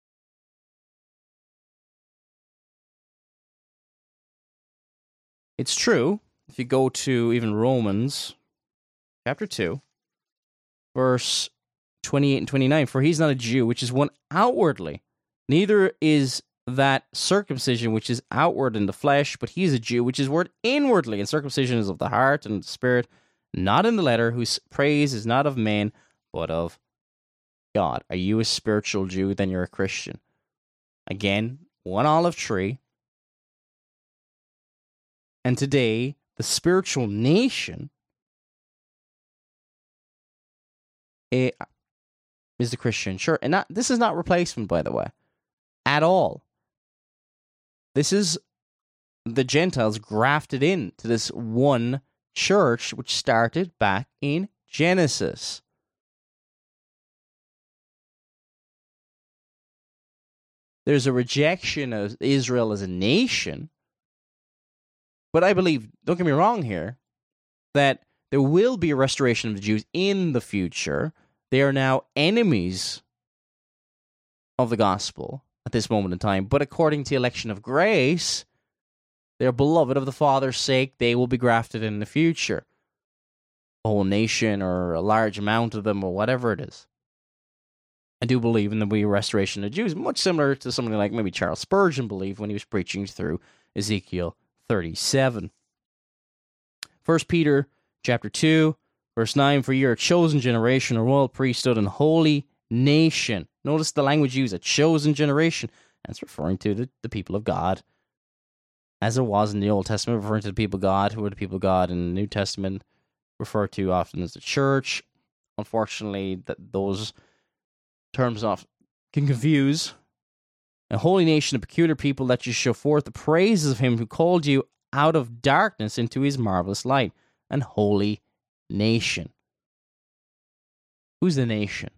B: It's true, if you go to even Romans chapter 2, verse 28 and 29, for he's not a Jew, which is one outwardly, neither is that circumcision, which is outward in the flesh, but he is a Jew, which is word inwardly, and circumcision is of the heart and the spirit, not in the letter, whose praise is not of man, but of God. Are you a spiritual Jew? Then you're a Christian. Again, one olive tree. And today, the spiritual nation is the Christian church. And this is not replacement, by the way, at all. This is the Gentiles grafted into this one church, which started back in Genesis. There's a rejection of Israel as a nation. But I believe, don't get me wrong here, that there will be a restoration of the Jews in the future. They are now enemies of the gospel at this moment in time. But according to the election of grace, they are beloved of the Father's sake. They will be grafted in the future. A whole nation or a large amount of them or whatever it is. I do believe in the restoration of Jews, much similar to something like maybe Charles Spurgeon believed when he was preaching through Ezekiel 37. 1 Peter chapter 2, verse 9, for you are a chosen generation, a royal priesthood, and holy nation. Notice the language used, a chosen generation. That's referring to the people of God, as it was in the Old Testament, referring to the people of God, who are the people of God in the New Testament, referred to often as the church. Unfortunately, those terms often can confuse. A holy nation, a peculiar people, that you show forth the praises of him who called you out of darkness into his marvelous light. An holy nation. Who's the nation?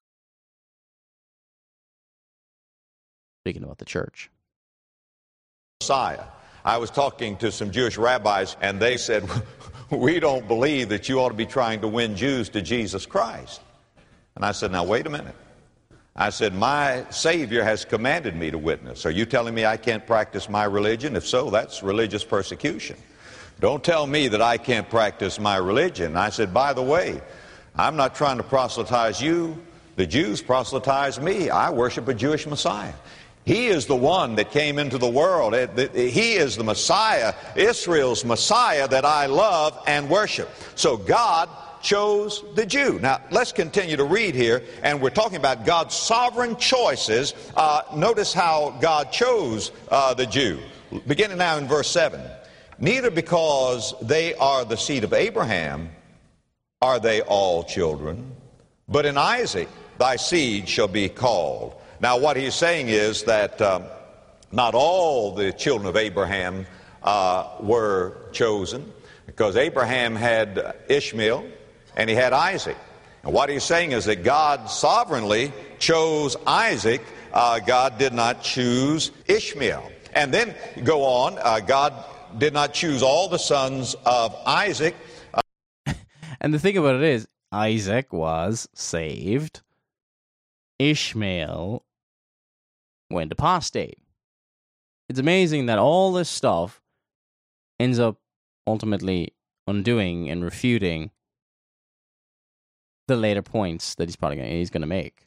B: Speaking about the church.
C: Messiah. I was talking to some Jewish rabbis, and they said, we don't believe that you ought to be trying to win Jews to Jesus Christ. And I said, now wait a minute. I said, my Savior has commanded me to witness. Are you telling me I can't practice my religion? If so, that's religious persecution. Don't tell me that I can't practice my religion. I said, by the way, I'm not trying to proselytize you. The Jews proselytize me. I worship a Jewish Messiah. He is the one that came into the world. He is the Messiah, Israel's Messiah, that I love and worship. So God chose the Jew. Now, let's continue to read here, and we're talking about God's sovereign choices. Notice how God chose the Jew. Beginning now in verse 7. Neither because they are the seed of Abraham are they all children, but in Isaac thy seed shall be called. Now, what he's saying is that not all the children of Abraham were chosen, because Abraham had Ishmael and he had Isaac. And what he's saying is that God sovereignly chose Isaac. God did not choose Ishmael. And then go on, God did not choose all the sons of Isaac.
B: And the thing about it is, Isaac was saved. Ishmael went apostate. It's amazing that all this stuff ends up ultimately undoing and refuting the later points that he's going to make.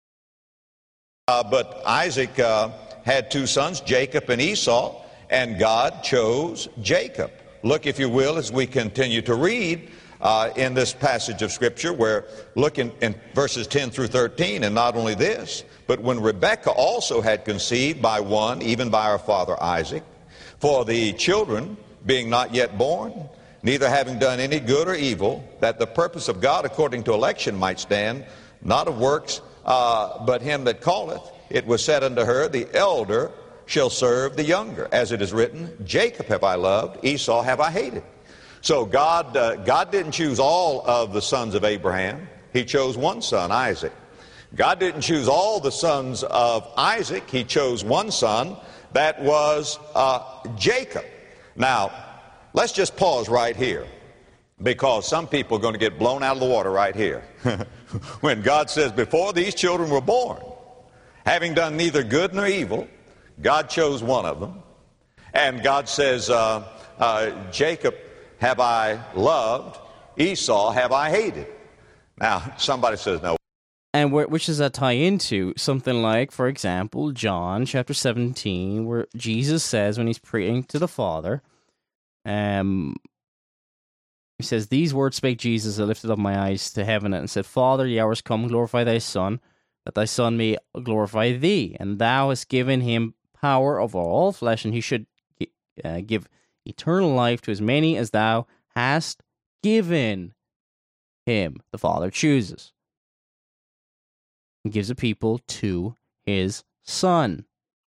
C: But Isaac had two sons, Jacob and Esau, and God chose Jacob. Look, if you will, as we continue to read in this passage of Scripture, where look in verses 10 through 13, and not only this, but when Rebekah also had conceived by one, even by our father Isaac, for the children being not yet born, neither having done any good or evil, that the purpose of God according to election might stand, not of works, but him that calleth, it was said unto her, the elder shall serve the younger. As it is written, Jacob have I loved, Esau have I hated. So God didn't choose all of the sons of Abraham. He chose one son, Isaac. God didn't choose all the sons of Isaac. He chose one son, that was Jacob. Now, let's just pause right here, because some people are going to get blown out of the water right here. When God says, before these children were born, having done neither good nor evil, God chose one of them. And God says, Jacob have I loved, Esau have I hated. Now, somebody says, no.
B: And which does that tie into? Something like, for example, John chapter 17, where Jesus says when he's praying to the Father, he says, these words spake Jesus, I lifted up my eyes to heaven and said, Father, the hour is come, glorify thy Son, that thy Son may glorify thee. And thou hast given him power over all flesh, and he should give eternal life to as many as thou hast given him. The Father chooses and gives a people to his Son.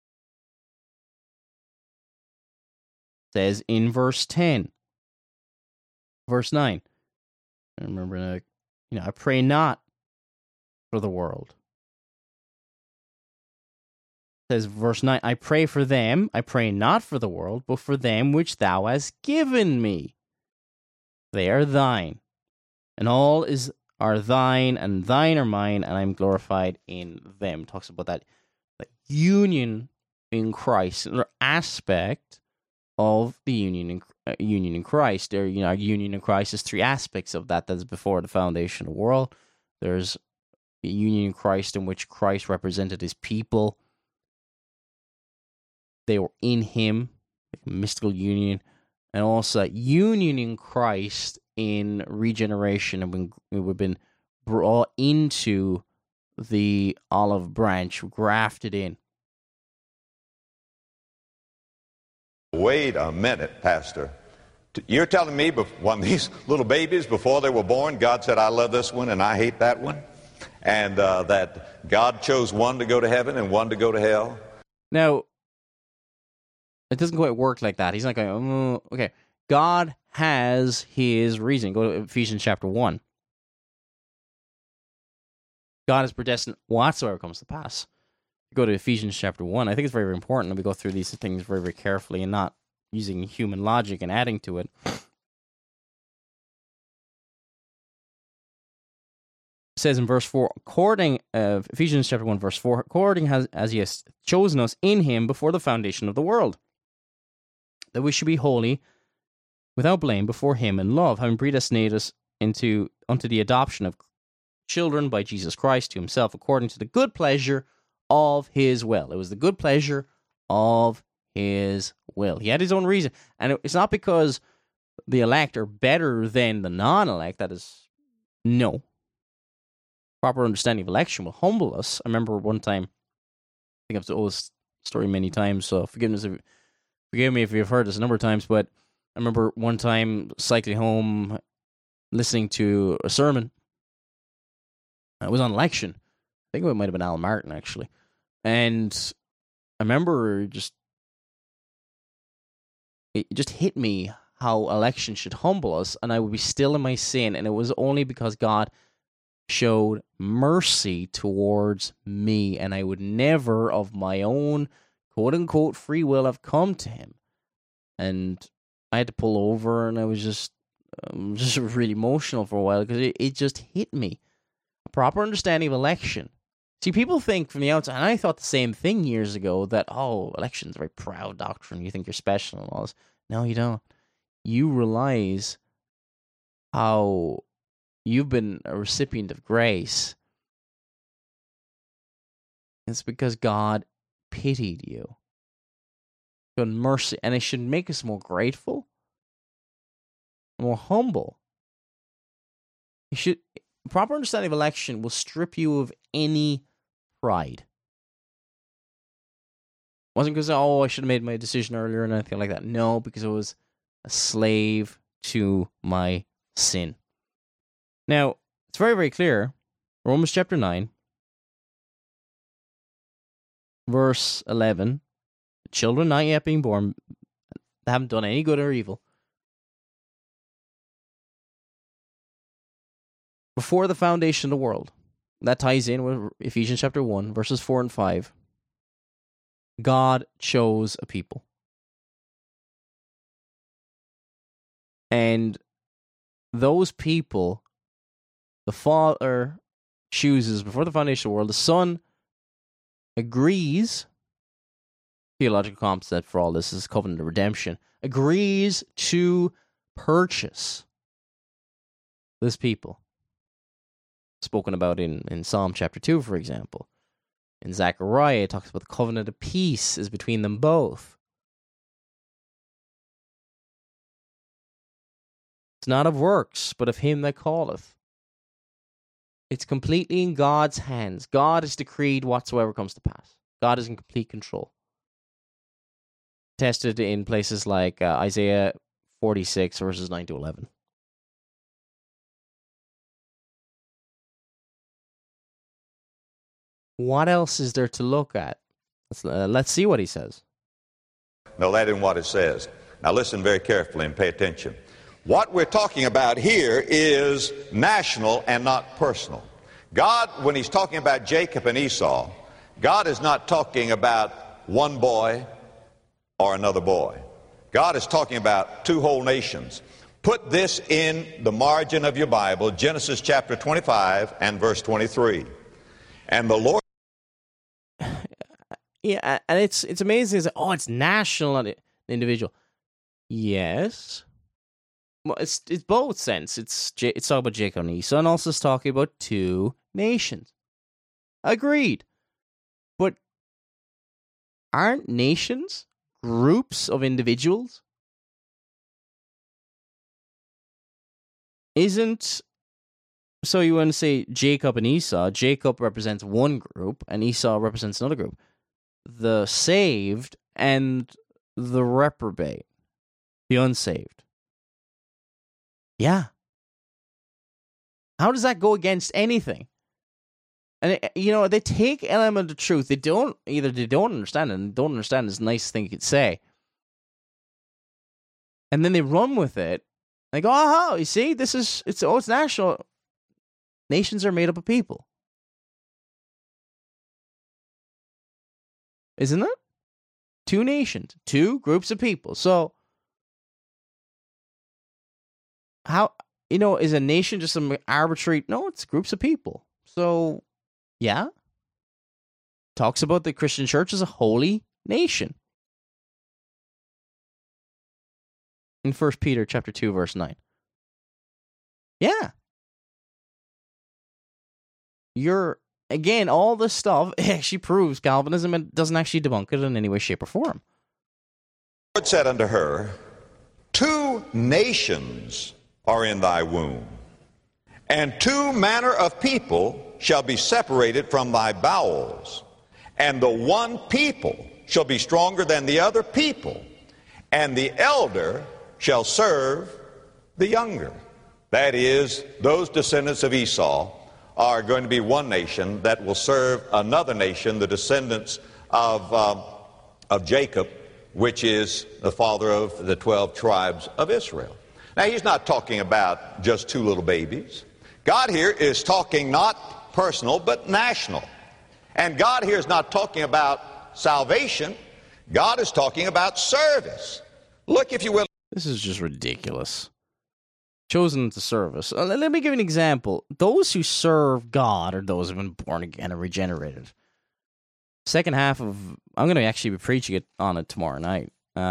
B: It says in verse 10, verse 9, I remember, I pray not for the world. It says, verse 9, I pray for them, I pray not for the world, but for them which thou hast given me. They are thine, and all are thine, and thine are mine, and I am glorified in them. It talks about that union in Christ, another aspect of the union in Christ. Our union in Christ is three aspects of that. That's before the foundation of the world. There's a union in Christ in which Christ represented his people. They were in him, like mystical union, and also union in Christ in regeneration, and we've been brought into the olive branch, grafted in.
C: Wait a minute, Pastor. You're telling me when these little babies, before they were born, God said, I love this one and I hate that one? And that God chose one to go to heaven and one to go to hell?
B: Now, it doesn't quite work like that. He's not going, okay. God has his reason. Go to Ephesians chapter 1. God is predestined whatsoever comes to pass. Go to Ephesians chapter 1. I think it's very, very important that we go through these things very, very carefully and not using human logic and adding to it. It says in verse 4, Ephesians chapter 1, verse 4, according as he has chosen us in him before the foundation of the world, that we should be holy, without blame, before him in love, having predestinated us unto the adoption of children by Jesus Christ to himself, according to the good pleasure of his will. It was the good pleasure of his will. He had his own reason. And it's not because the elect are better than the non-elect. That is No. Proper understanding of election will humble us. I remember one time, I think I've told this story many times, so forgive me if you've heard this a number of times, but I remember one time cycling home, listening to a sermon. It was on election. I think it might have been Alan Martin, actually. And I remember it just hit me how election should humble us, and I would be still in my sin, and it was only because God showed mercy towards me, and I would never, of my own quote-unquote free will, have come to him. And I had to pull over, and I was just really emotional for a while, because it just hit me. A proper understanding of election. See, people think from the outside, and I thought the same thing years ago, that, election's a very proud doctrine, you think you're special and all this. No, you don't. You realize how you've been a recipient of grace. It's because God pitied you. Showed mercy. And it should make us more grateful, more humble. Proper understanding of election will strip you of any pride. It wasn't because, I should have made my decision earlier and anything like that. No, because I was a slave to my sin. Now, it's very, very clear. Romans chapter 9, verse 11. Children not yet being born, they haven't done any good or evil. Before the foundation of the world. That ties in with Ephesians chapter 1, verses 4 and 5. God chose a people. And those people, the Father chooses before the foundation of the world. The Son agrees, theological concept for all this is covenant of redemption, agrees to purchase this people. Spoken about in Psalm chapter 2, for example. In Zechariah, it talks about the covenant of peace is between them both. It's not of works, but of him that calleth. It's completely in God's hands. God has decreed whatsoever comes to pass. God is in complete control. Tested in places like Isaiah 46, verses 9 to 11. What else is there to look at? Let's see what he says.
C: No, that isn't what it says. Now listen very carefully and pay attention. What we're talking about here is national and not personal. God, when he's talking about Jacob and Esau, God is not talking about one boy or another boy. God is talking about two whole nations. Put this in the margin of your Bible, Genesis chapter 25 and verse 23. And the Lord...
B: Yeah, and it's amazing. It's like, it's national, not individual. Yes. Well, it's both sense. It's talking about Jacob and Esau, and also it's talking about two nations. Agreed. But aren't nations groups of individuals? So you want to say Jacob and Esau. Jacob represents one group, and Esau represents another group. The saved and the reprobate. The unsaved. Yeah. How does that go against anything? And, they take element of truth. They don't understand it, and don't understand is a nice thing you could say. And then they run with it. They go, you see, it's national. Nations are made up of people. Isn't it? Two nations, two groups of people. So, how, is a nation just some arbitrary? No, it's groups of people. So, yeah. Talks about the Christian church as a holy nation. In 1 Peter chapter 2, verse 9. Yeah. Again, all this stuff actually proves Calvinism and doesn't actually debunk it in any way, shape, or form.
C: The Lord said unto her, 2 nations are in thy womb, And two manner of people shall be separated from thy bowels, and the one people shall be stronger than the other people, and the elder shall serve the younger. That is, those descendants of Esau are going to be one nation that will serve another nation, the descendants of Jacob, which is the father of the 12 tribes of Israel. Now, he's not talking about just two little babies. God here is talking not personal, but national. And God here is not talking about salvation. God is talking about service. Look, if you will.
B: This is just ridiculous. Chosen to service. Let me give you an example. Those who serve God are those who have been born again and regenerated. Second half of, I'm going to actually be preaching on it tomorrow night.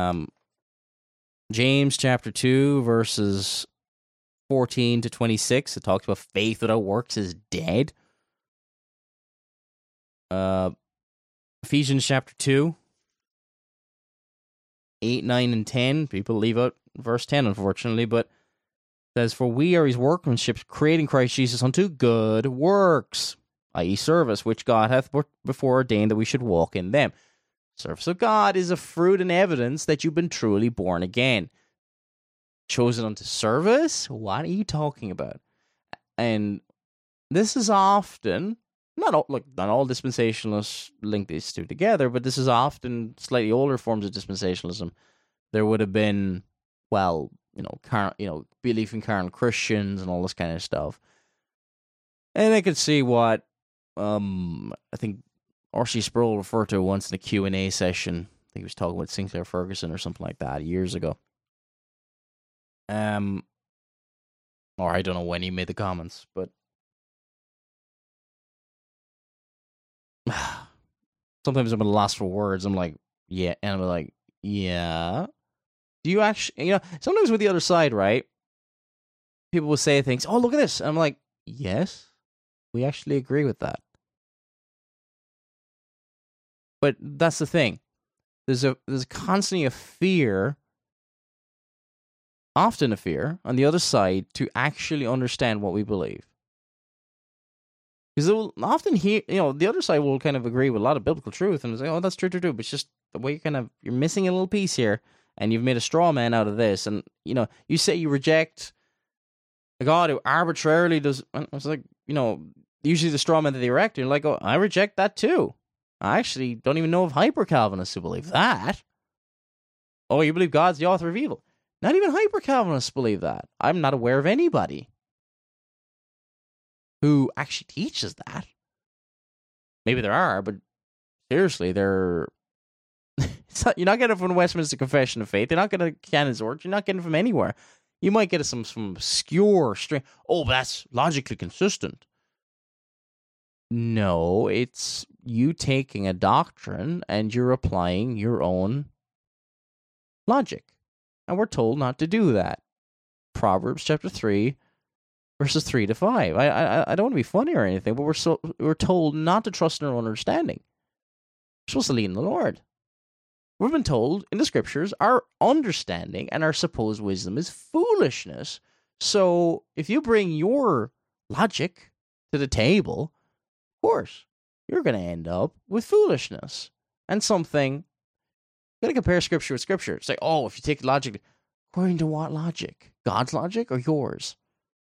B: James chapter 2, verses 14 to 26. It talks about faith without works is dead. Ephesians chapter 2, 8, 9, and 10. People leave out verse 10, unfortunately, but it says, for we are his workmanship, created in Christ Jesus unto good works, i.e. service, which God hath before ordained that we should walk in them. Service of God is a fruit and evidence that you've been truly born again. Chosen unto service? What are you talking about? And this is often, not all dispensationalists link these two together, but this is often slightly older forms of dispensationalism. There would have been, belief in carnal Christians and all this kind of stuff. And I could see what I think R.C. Sproul referred to once in a Q&A session. I think he was talking with Sinclair Ferguson or something like that years ago. Or I don't know when he made the comments, but sometimes I'm at a loss for words. I'm like, yeah, and I'm like, yeah. Do you actually, sometimes with the other side, right? People will say things, oh, look at this. And I'm like, yes, we actually agree with that. But that's the thing. There's constantly a fear, often a fear, on the other side to actually understand what we believe. Because they will often hear, the other side will kind of agree with a lot of biblical truth and say, oh, that's true, but it's just the way you're missing a little piece here, and you've made a straw man out of this. And, you say you reject a God who arbitrarily does, it's like, usually the straw man that they erect, you're like, oh, I reject that too. I actually don't even know of hyper-Calvinists who believe that. Oh, you believe God's the author of evil. Not even hyper-Calvinists believe that. I'm not aware of anybody who actually teaches that. Maybe there are, but seriously, you're not getting it from the Westminster Confession of Faith. You're not getting Canon's Order. You're not getting it from anywhere. You might get it from obscure string. Oh, but that's logically consistent. No, it's you taking a doctrine and you're applying your own logic. And we're told not to do that. Proverbs chapter 3, verses 3 to 5. I don't want to be funny or anything, but we're told not to trust in our own understanding. We're supposed to lean in the Lord. We've been told in the scriptures our understanding and our supposed wisdom is foolishness. So if you bring your logic to the table, of course, you're going to end up with foolishness and something. You got to compare scripture with scripture. Say, oh, if you take logic, according to what logic? God's logic or yours?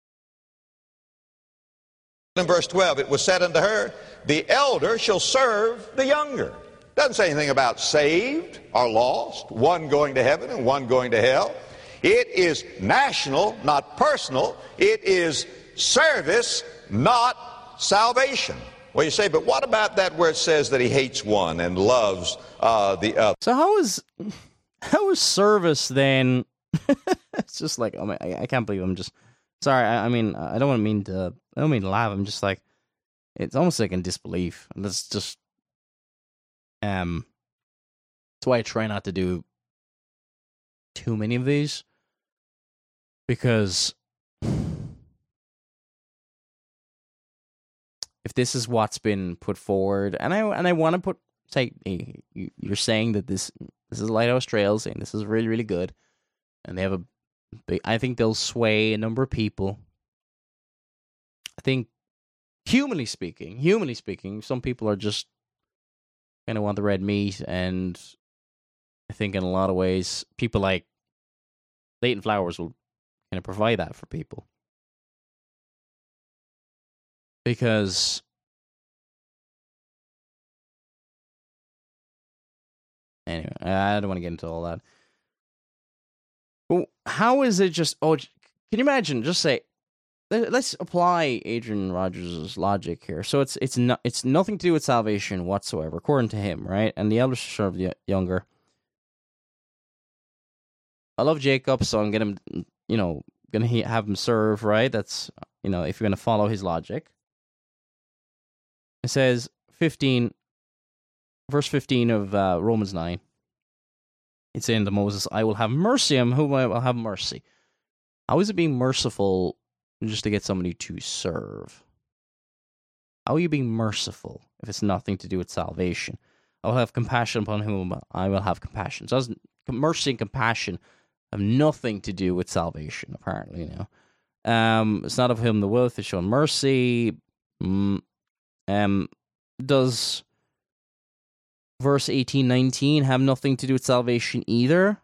C: In verse 12, it was said unto her, the elder shall serve the younger. Doesn't say anything about saved or lost, one going to heaven and one going to hell. It is national, not personal. It is service, not salvation. Well, you say, but what about that where it says that he hates one and loves the other?
B: So how is service then? It's just like, I can't believe I'm just sorry. I don't mean to laugh. I'm just like, it's almost like in disbelief. And that's just that's why I try not to do too many of these, because if this is what's been put forward, and I want to say, hey, you're saying that this is Lighthouse Trail, saying this is really, really good, and they have I think they'll sway a number of people think, humanly speaking, some people are just kind of want the red meat, and I think in a lot of ways, people like Leighton Flowers will kind of provide that for people. Because anyway, I don't want to get into all that. Well, how is it just... Oh, can you imagine? Just say... Let's apply Adrian Rogers' logic here. So it's nothing to do with salvation whatsoever, according to him, right? And the elders should serve the younger. I love Jacob, so I'm gonna have him serve, right? That's, if you're gonna follow his logic. It says verse 15 of Romans 9. It's saying to Moses, "I will have mercy on whom I will have mercy." How is it being merciful just to get somebody to serve? How are you being merciful if it's nothing to do with salvation? I will have compassion upon whom I will have compassion. So mercy and compassion have nothing to do with salvation, apparently. It's not of whom the willeth is shown mercy. Does verse 18-19 have nothing to do with salvation either?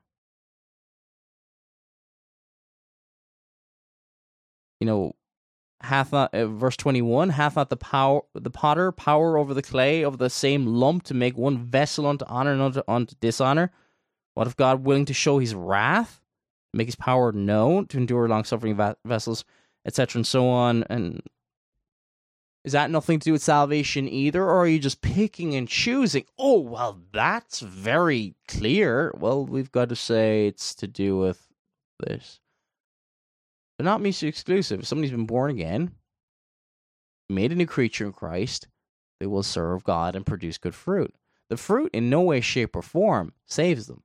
B: Hath not verse 21, hath not the potter power over the clay of the same lump to make one vessel unto honor and unto dishonor? What if God, willing to show his wrath, make his power known, to endure long-suffering vessels, etc., and so on? And is that nothing to do with salvation either, or are you just picking and choosing? Oh, well, that's very clear. Well, we've got to say it's to do with this. They're not mutually exclusive. If somebody's been born again, made a new creature in Christ, they will serve God and produce good fruit. The fruit in no way, shape, or form saves them.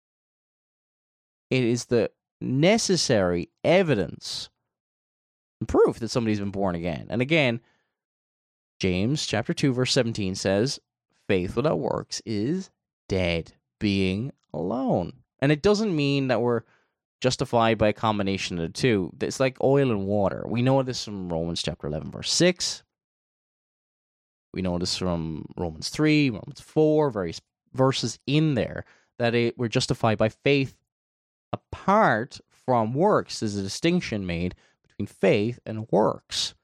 B: It is the necessary evidence and proof that somebody's been born again. And again, James chapter 2, verse 17 says, faith without works is dead, being alone. And it doesn't mean that we're justified by a combination of the two. It's like oil and water. We know this from Romans chapter 11, verse 6. We know this from Romans 3, Romans 4, various verses in there, that we're justified by faith apart from works. There's a distinction made between faith and works.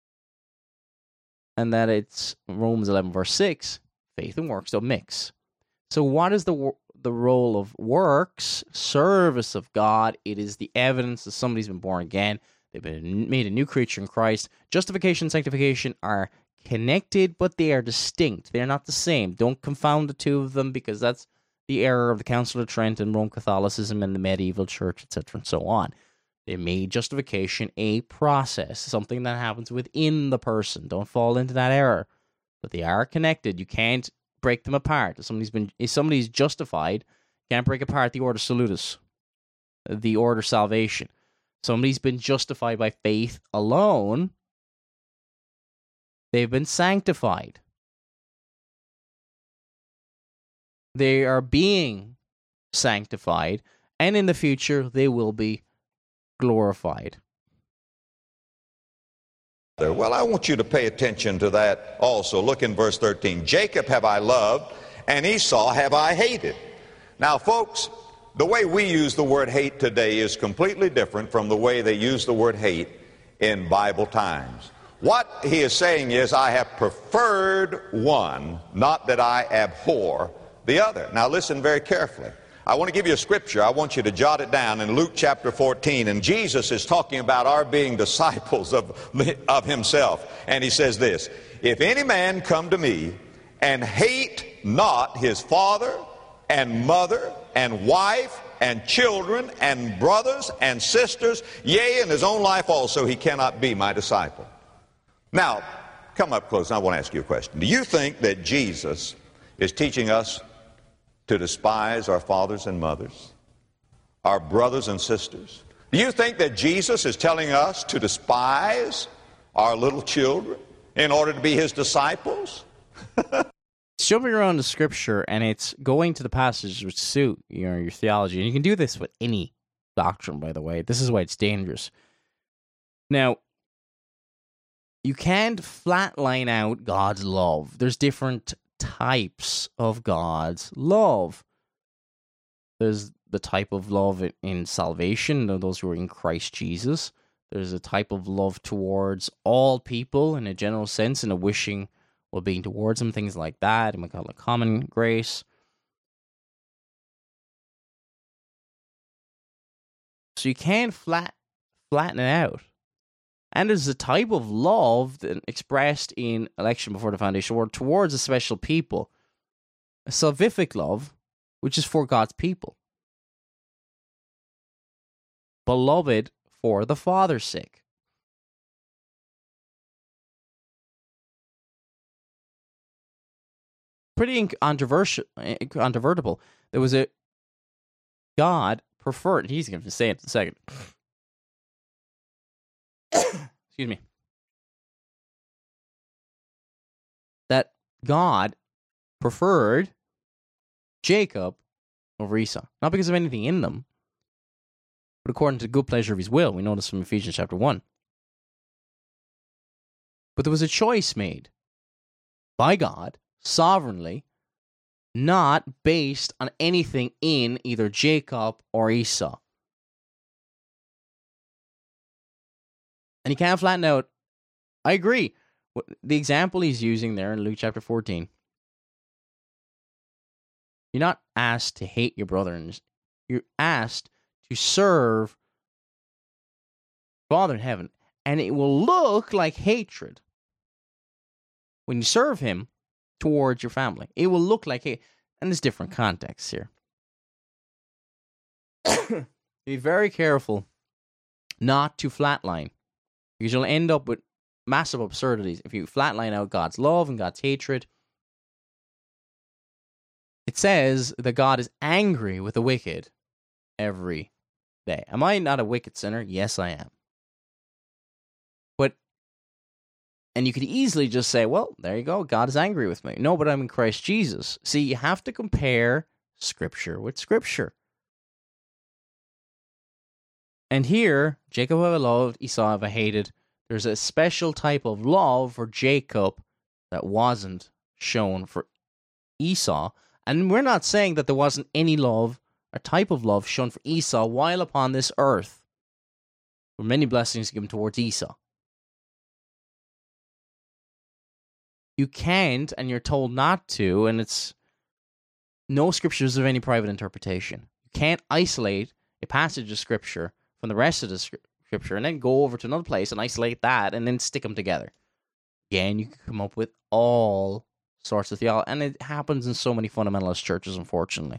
B: And that it's Romans 11, verse 6, faith and works don't mix. So what is the role of works? Service of God. It is the evidence that somebody's been born again. They've been made a new creature in Christ. Justification and sanctification are connected, but they are distinct. They're not the same. Don't confound the two of them, because that's the error of the Council of Trent and Roman Catholicism and the medieval church, etc., and so on. They made justification a process, something that happens within the person. Don't fall into that error. But they are connected. You can't break them apart. If somebody's justified, you can't break apart the order salutis, the order salvation. Somebody's been justified by faith alone. They've been sanctified. They are being sanctified, and in the future they will be glorified.
C: Well, I want you to pay attention to that also. Look in verse 13. Jacob have I loved, and Esau have I hated. Now, folks, the way we use the word hate today is completely different from the way they use the word hate in Bible times. What he is saying is, I have preferred one, not that I abhor the other. Now, listen very carefully. I want to give you a scripture. I want you to jot it down in Luke chapter 14. And Jesus is talking about our being disciples of himself. And he says this, if any man come to me and hate not his father and mother and wife and children and brothers and sisters, yea, and his own life also, he cannot be my disciple. Now, come up close. I want to ask you a question. Do you think that Jesus is teaching us to despise our fathers and mothers, our brothers and sisters? Do you think that Jesus is telling us to despise our little children in order to be his disciples?
B: It's jumping around the scripture, and it's going to the passages which suit your theology. And you can do this with any doctrine, by the way. This is why it's dangerous. Now, you can't flatline out God's love. There's different types of God's love. There's the type of love in salvation, those who are in Christ Jesus. There's a type of love towards all people in a general sense, and a wishing well-being towards them, things like that. You might call it common grace. So you can't flatten it out. And there's a type of love that expressed in election before the foundation world towards a special people. A salvific love, which is for God's people. Beloved for the Father's sake. Pretty incontrovertible. There was a God preferred. He's going to say it in a second. Excuse me. That God preferred Jacob over Esau. Not because of anything in them, but according to the good pleasure of his will. We know this from Ephesians chapter 1. But there was a choice made by God, sovereignly, not based on anything in either Jacob or Esau. And you can't flatten out. I agree. The example he's using there in Luke chapter 14. You're not asked to hate your brother. You're asked to serve Father in heaven. And it will look like hatred when you serve him towards your family. It will look like hate. And there's different contexts here. Be very careful not to flatline, because you'll end up with massive absurdities if you flatline out God's love and God's hatred. It says that God is angry with the wicked every day. Am I not a wicked sinner? Yes, I am. And you could easily just say, well, there you go, God is angry with me. No, but I'm in Christ Jesus. See, you have to compare Scripture with Scripture. And here, Jacob have I loved, Esau have I hated. There's a special type of love for Jacob that wasn't shown for Esau. And we're not saying that there wasn't any love, or type of love shown for Esau while upon this earth. There were many blessings given towards Esau. You can't, and you're told not to, and it's no scriptures of any private interpretation. You can't isolate a passage of scripture from the rest of the scripture and then go over to another place and isolate that and then stick them together. Again, you can come up with all sorts of theology, and it happens in so many fundamentalist churches, unfortunately.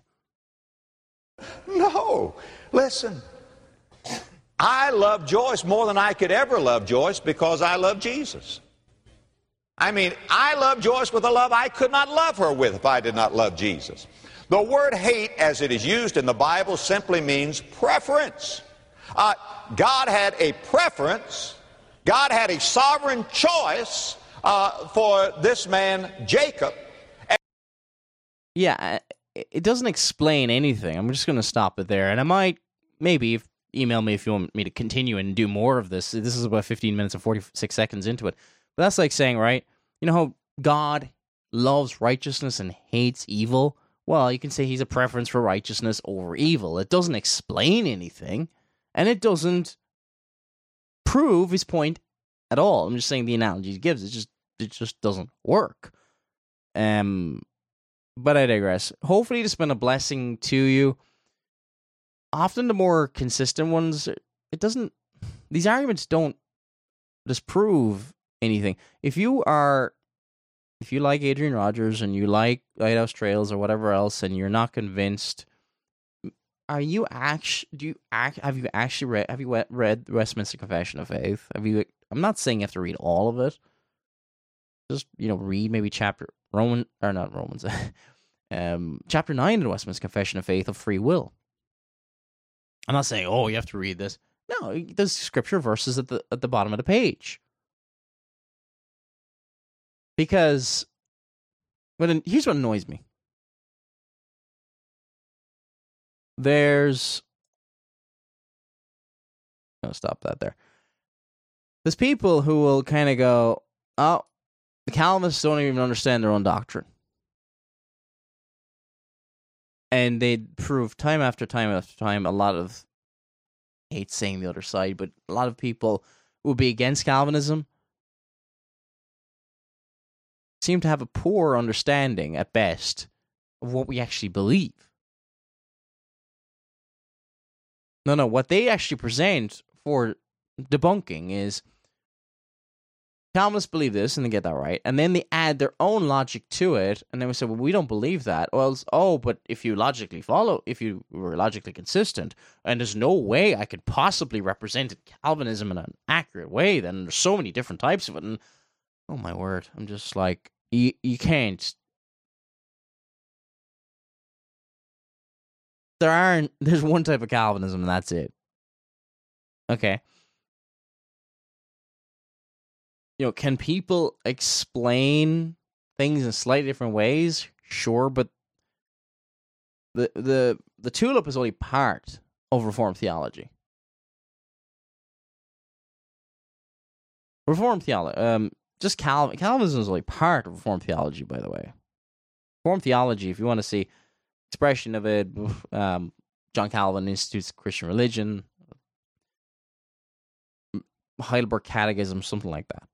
C: No. Listen. I love Joyce more than I could ever love Joyce because I love Jesus. I mean, I love Joyce with a love I could not love her with if I did not love Jesus. The word hate, as it is used in the Bible, simply means preference. God had a preference. God had a sovereign choice for this man, Jacob.
B: Yeah, it doesn't explain anything. I'm just going to stop it there. And I might, maybe, email me if you want me to continue and do more of this. This is about 15 minutes and 46 seconds into it. But that's like saying, right, you know how God loves righteousness and hates evil? Well, you can say he's a preference for righteousness over evil. It doesn't explain anything, and it doesn't prove his point at all. I'm just saying the analogy he gives, it just doesn't work. But I digress. Hopefully it's been a blessing to you. Often the more consistent ones, these arguments don't disprove anything. If you like Adrian Rogers and you like Lighthouse Trails or whatever else, and you're not convinced, have you read the Westminster Confession of Faith? I'm not saying you have to read all of it. Just, read maybe chapter 9 of the Westminster Confession of Faith of free will. I'm not saying, you have to read this. No, there's scripture verses at the bottom of the page. Because, here's what annoys me. I'll stop that there. There's people who will kind of go, oh, the Calvinists don't even understand their own doctrine. And they prove time after time after time, a lot of, I hate saying the other side, but a lot of people who would be against Calvinism seem to have a poor understanding, at best, of what we actually believe. No, what they actually present for debunking is Calvinists believe this, and they get that right, and then they add their own logic to it, and then we say, well, we don't believe that. Well, but if you logically follow, if you were logically consistent, and there's no way I could possibly represent Calvinism in an accurate way, then there's so many different types of it, and oh my word, I'm just like, you can't. There's one type of Calvinism, and that's it. Okay. Can people explain things in slightly different ways? Sure, but the tulip is only part of Reformed theology. Reformed theology, just Calvinism is only part of Reformed theology, by the way. Reformed theology, if you want to see expression of it, John Calvin Institutes of Christian Religion, Heidelberg Catechism, something like that.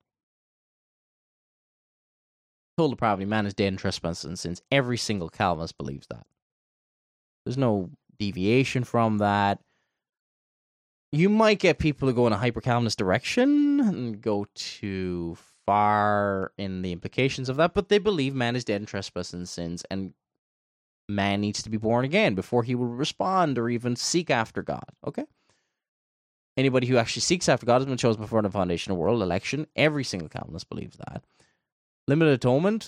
B: Total depravity, man is dead in trespasses and sins. Every single Calvinist believes that. There's no deviation from that. You might get people who go in a hyper-Calvinist direction and go too far in the implications of that, but they believe man is dead in trespasses and sins, and man needs to be born again before he will respond or even seek after God. Okay? Anybody who actually seeks after God has been chosen before the foundation of the world, election. Every single Calvinist believes that. Limited atonement,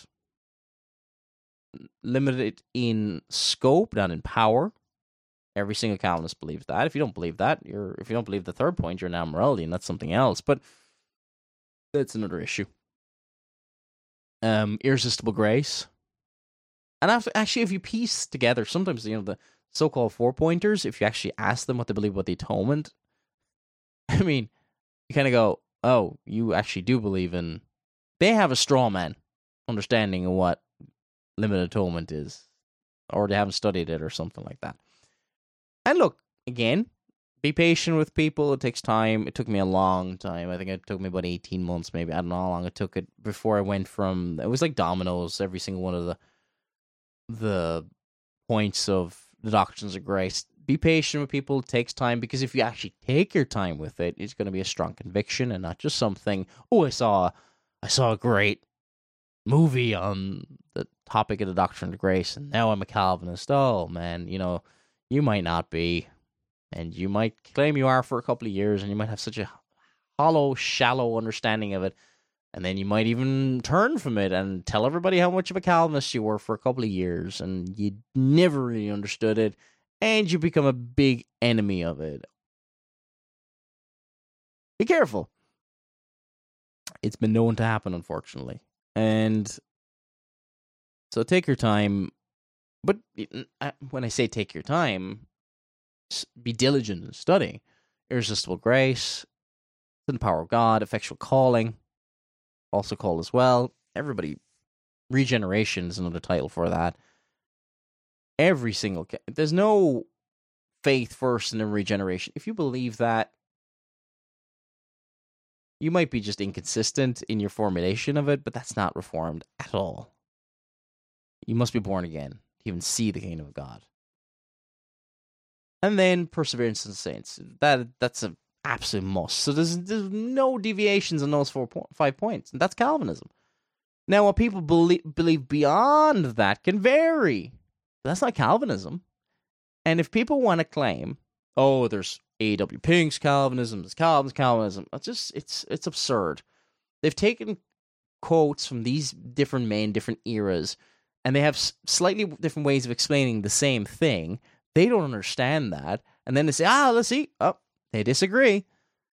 B: limited in scope, not in power. Every single Calvinist believes that. If you don't believe that, if you don't believe the third point, you're an Amyraldian. That's something else, but that's another issue. Irresistible grace. And if you piece together, sometimes, the so-called four-pointers, if you actually ask them what they believe about the atonement, I mean, you kind of go, oh, you actually do believe in... They have a straw man understanding of what limited atonement is, or they haven't studied it or something like that. And look, again, be patient with people. It takes time. It took me a long time. I think it took me about 18 months, maybe. I don't know how long it took it before I went from... It was like dominoes, every single one of the points of the doctrines of grace. Be patient with people. It takes time, because if you actually take your time with it, it's going to be a strong conviction and not just something, I saw a great movie on the topic of the doctrine of grace, and now I'm a Calvinist. Oh, man, you might not be, and you might claim you are for a couple of years, and you might have such a hollow, shallow understanding of it, and then you might even turn from it and tell everybody how much of a Calvinist you were for a couple of years, and you never really understood it, and you become a big enemy of it. Be careful. It's been known to happen, unfortunately. And so take your time. But when I say take your time, be diligent in studying. Irresistible grace, the power of God, effectual calling, also called as well. Everybody, regeneration is another title for that. Every single... There's no faith first and then regeneration. If you believe that, you might be just inconsistent in your formulation of it, but that's not Reformed at all. You must be born again to even see the kingdom of God. And then perseverance in the saints. That's an absolute must. So there's no deviations on those 5 points, and that's Calvinism. Now, what people believe beyond that can vary. But that's not Calvinism. And if people want to claim, there's A.W. Pink's Calvinism, there's Calvin's Calvinism, it's absurd. They've taken quotes from these different men, different eras, and they have slightly different ways of explaining the same thing. They don't understand that. And then they say, let's see. They disagree.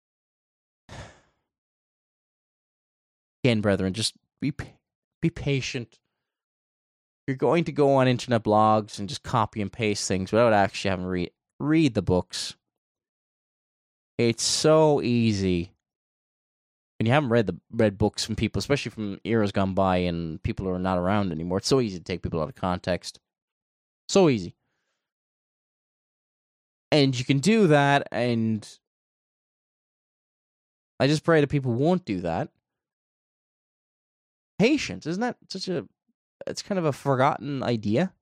B: Again, brethren, just be patient. You're going to go on internet blogs and just copy and paste things without actually having to read the books. It's so easy when you haven't read books from people, especially from eras gone by and people who are not around anymore, it's so easy to take people out of context. So easy. And you can do that, and I just pray that people won't do that. Patience, isn't that it's kind of a forgotten idea?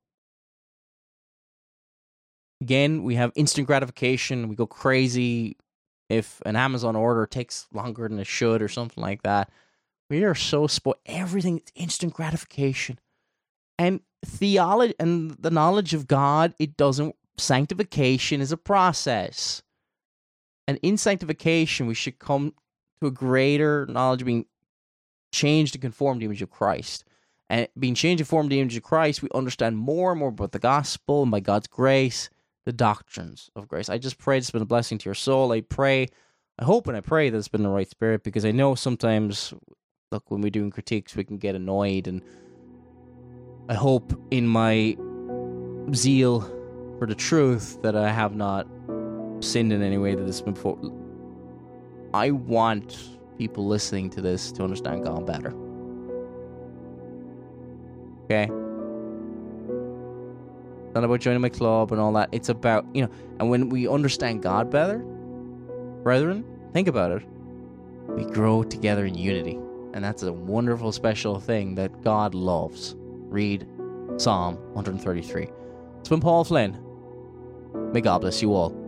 B: Again, we have instant gratification. We go crazy if an Amazon order takes longer than it should or something like that. We are so spoiled. Everything is instant gratification. And theology and the knowledge of God, it doesn't. Sanctification is a process. And in sanctification, we should come to a greater knowledge of being changed to conform to the image of Christ. And being changed to conform to the image of Christ, we understand more and more about the gospel and by God's grace, the doctrines of grace. I just pray it's been a blessing to your soul. I hope and I pray that it's been the right spirit, because I know sometimes, look, when we're doing critiques, we can get annoyed, and I hope in my zeal for the truth that I have not sinned in any way that has been before. I want people listening to this to understand God better. Okay? It's not about joining my club and all that. It's about, and when we understand God better, brethren, think about it. We grow together in unity. And that's a wonderful, special thing that God loves. Read Psalm 133. It's been Paul Flynn. May God bless you all.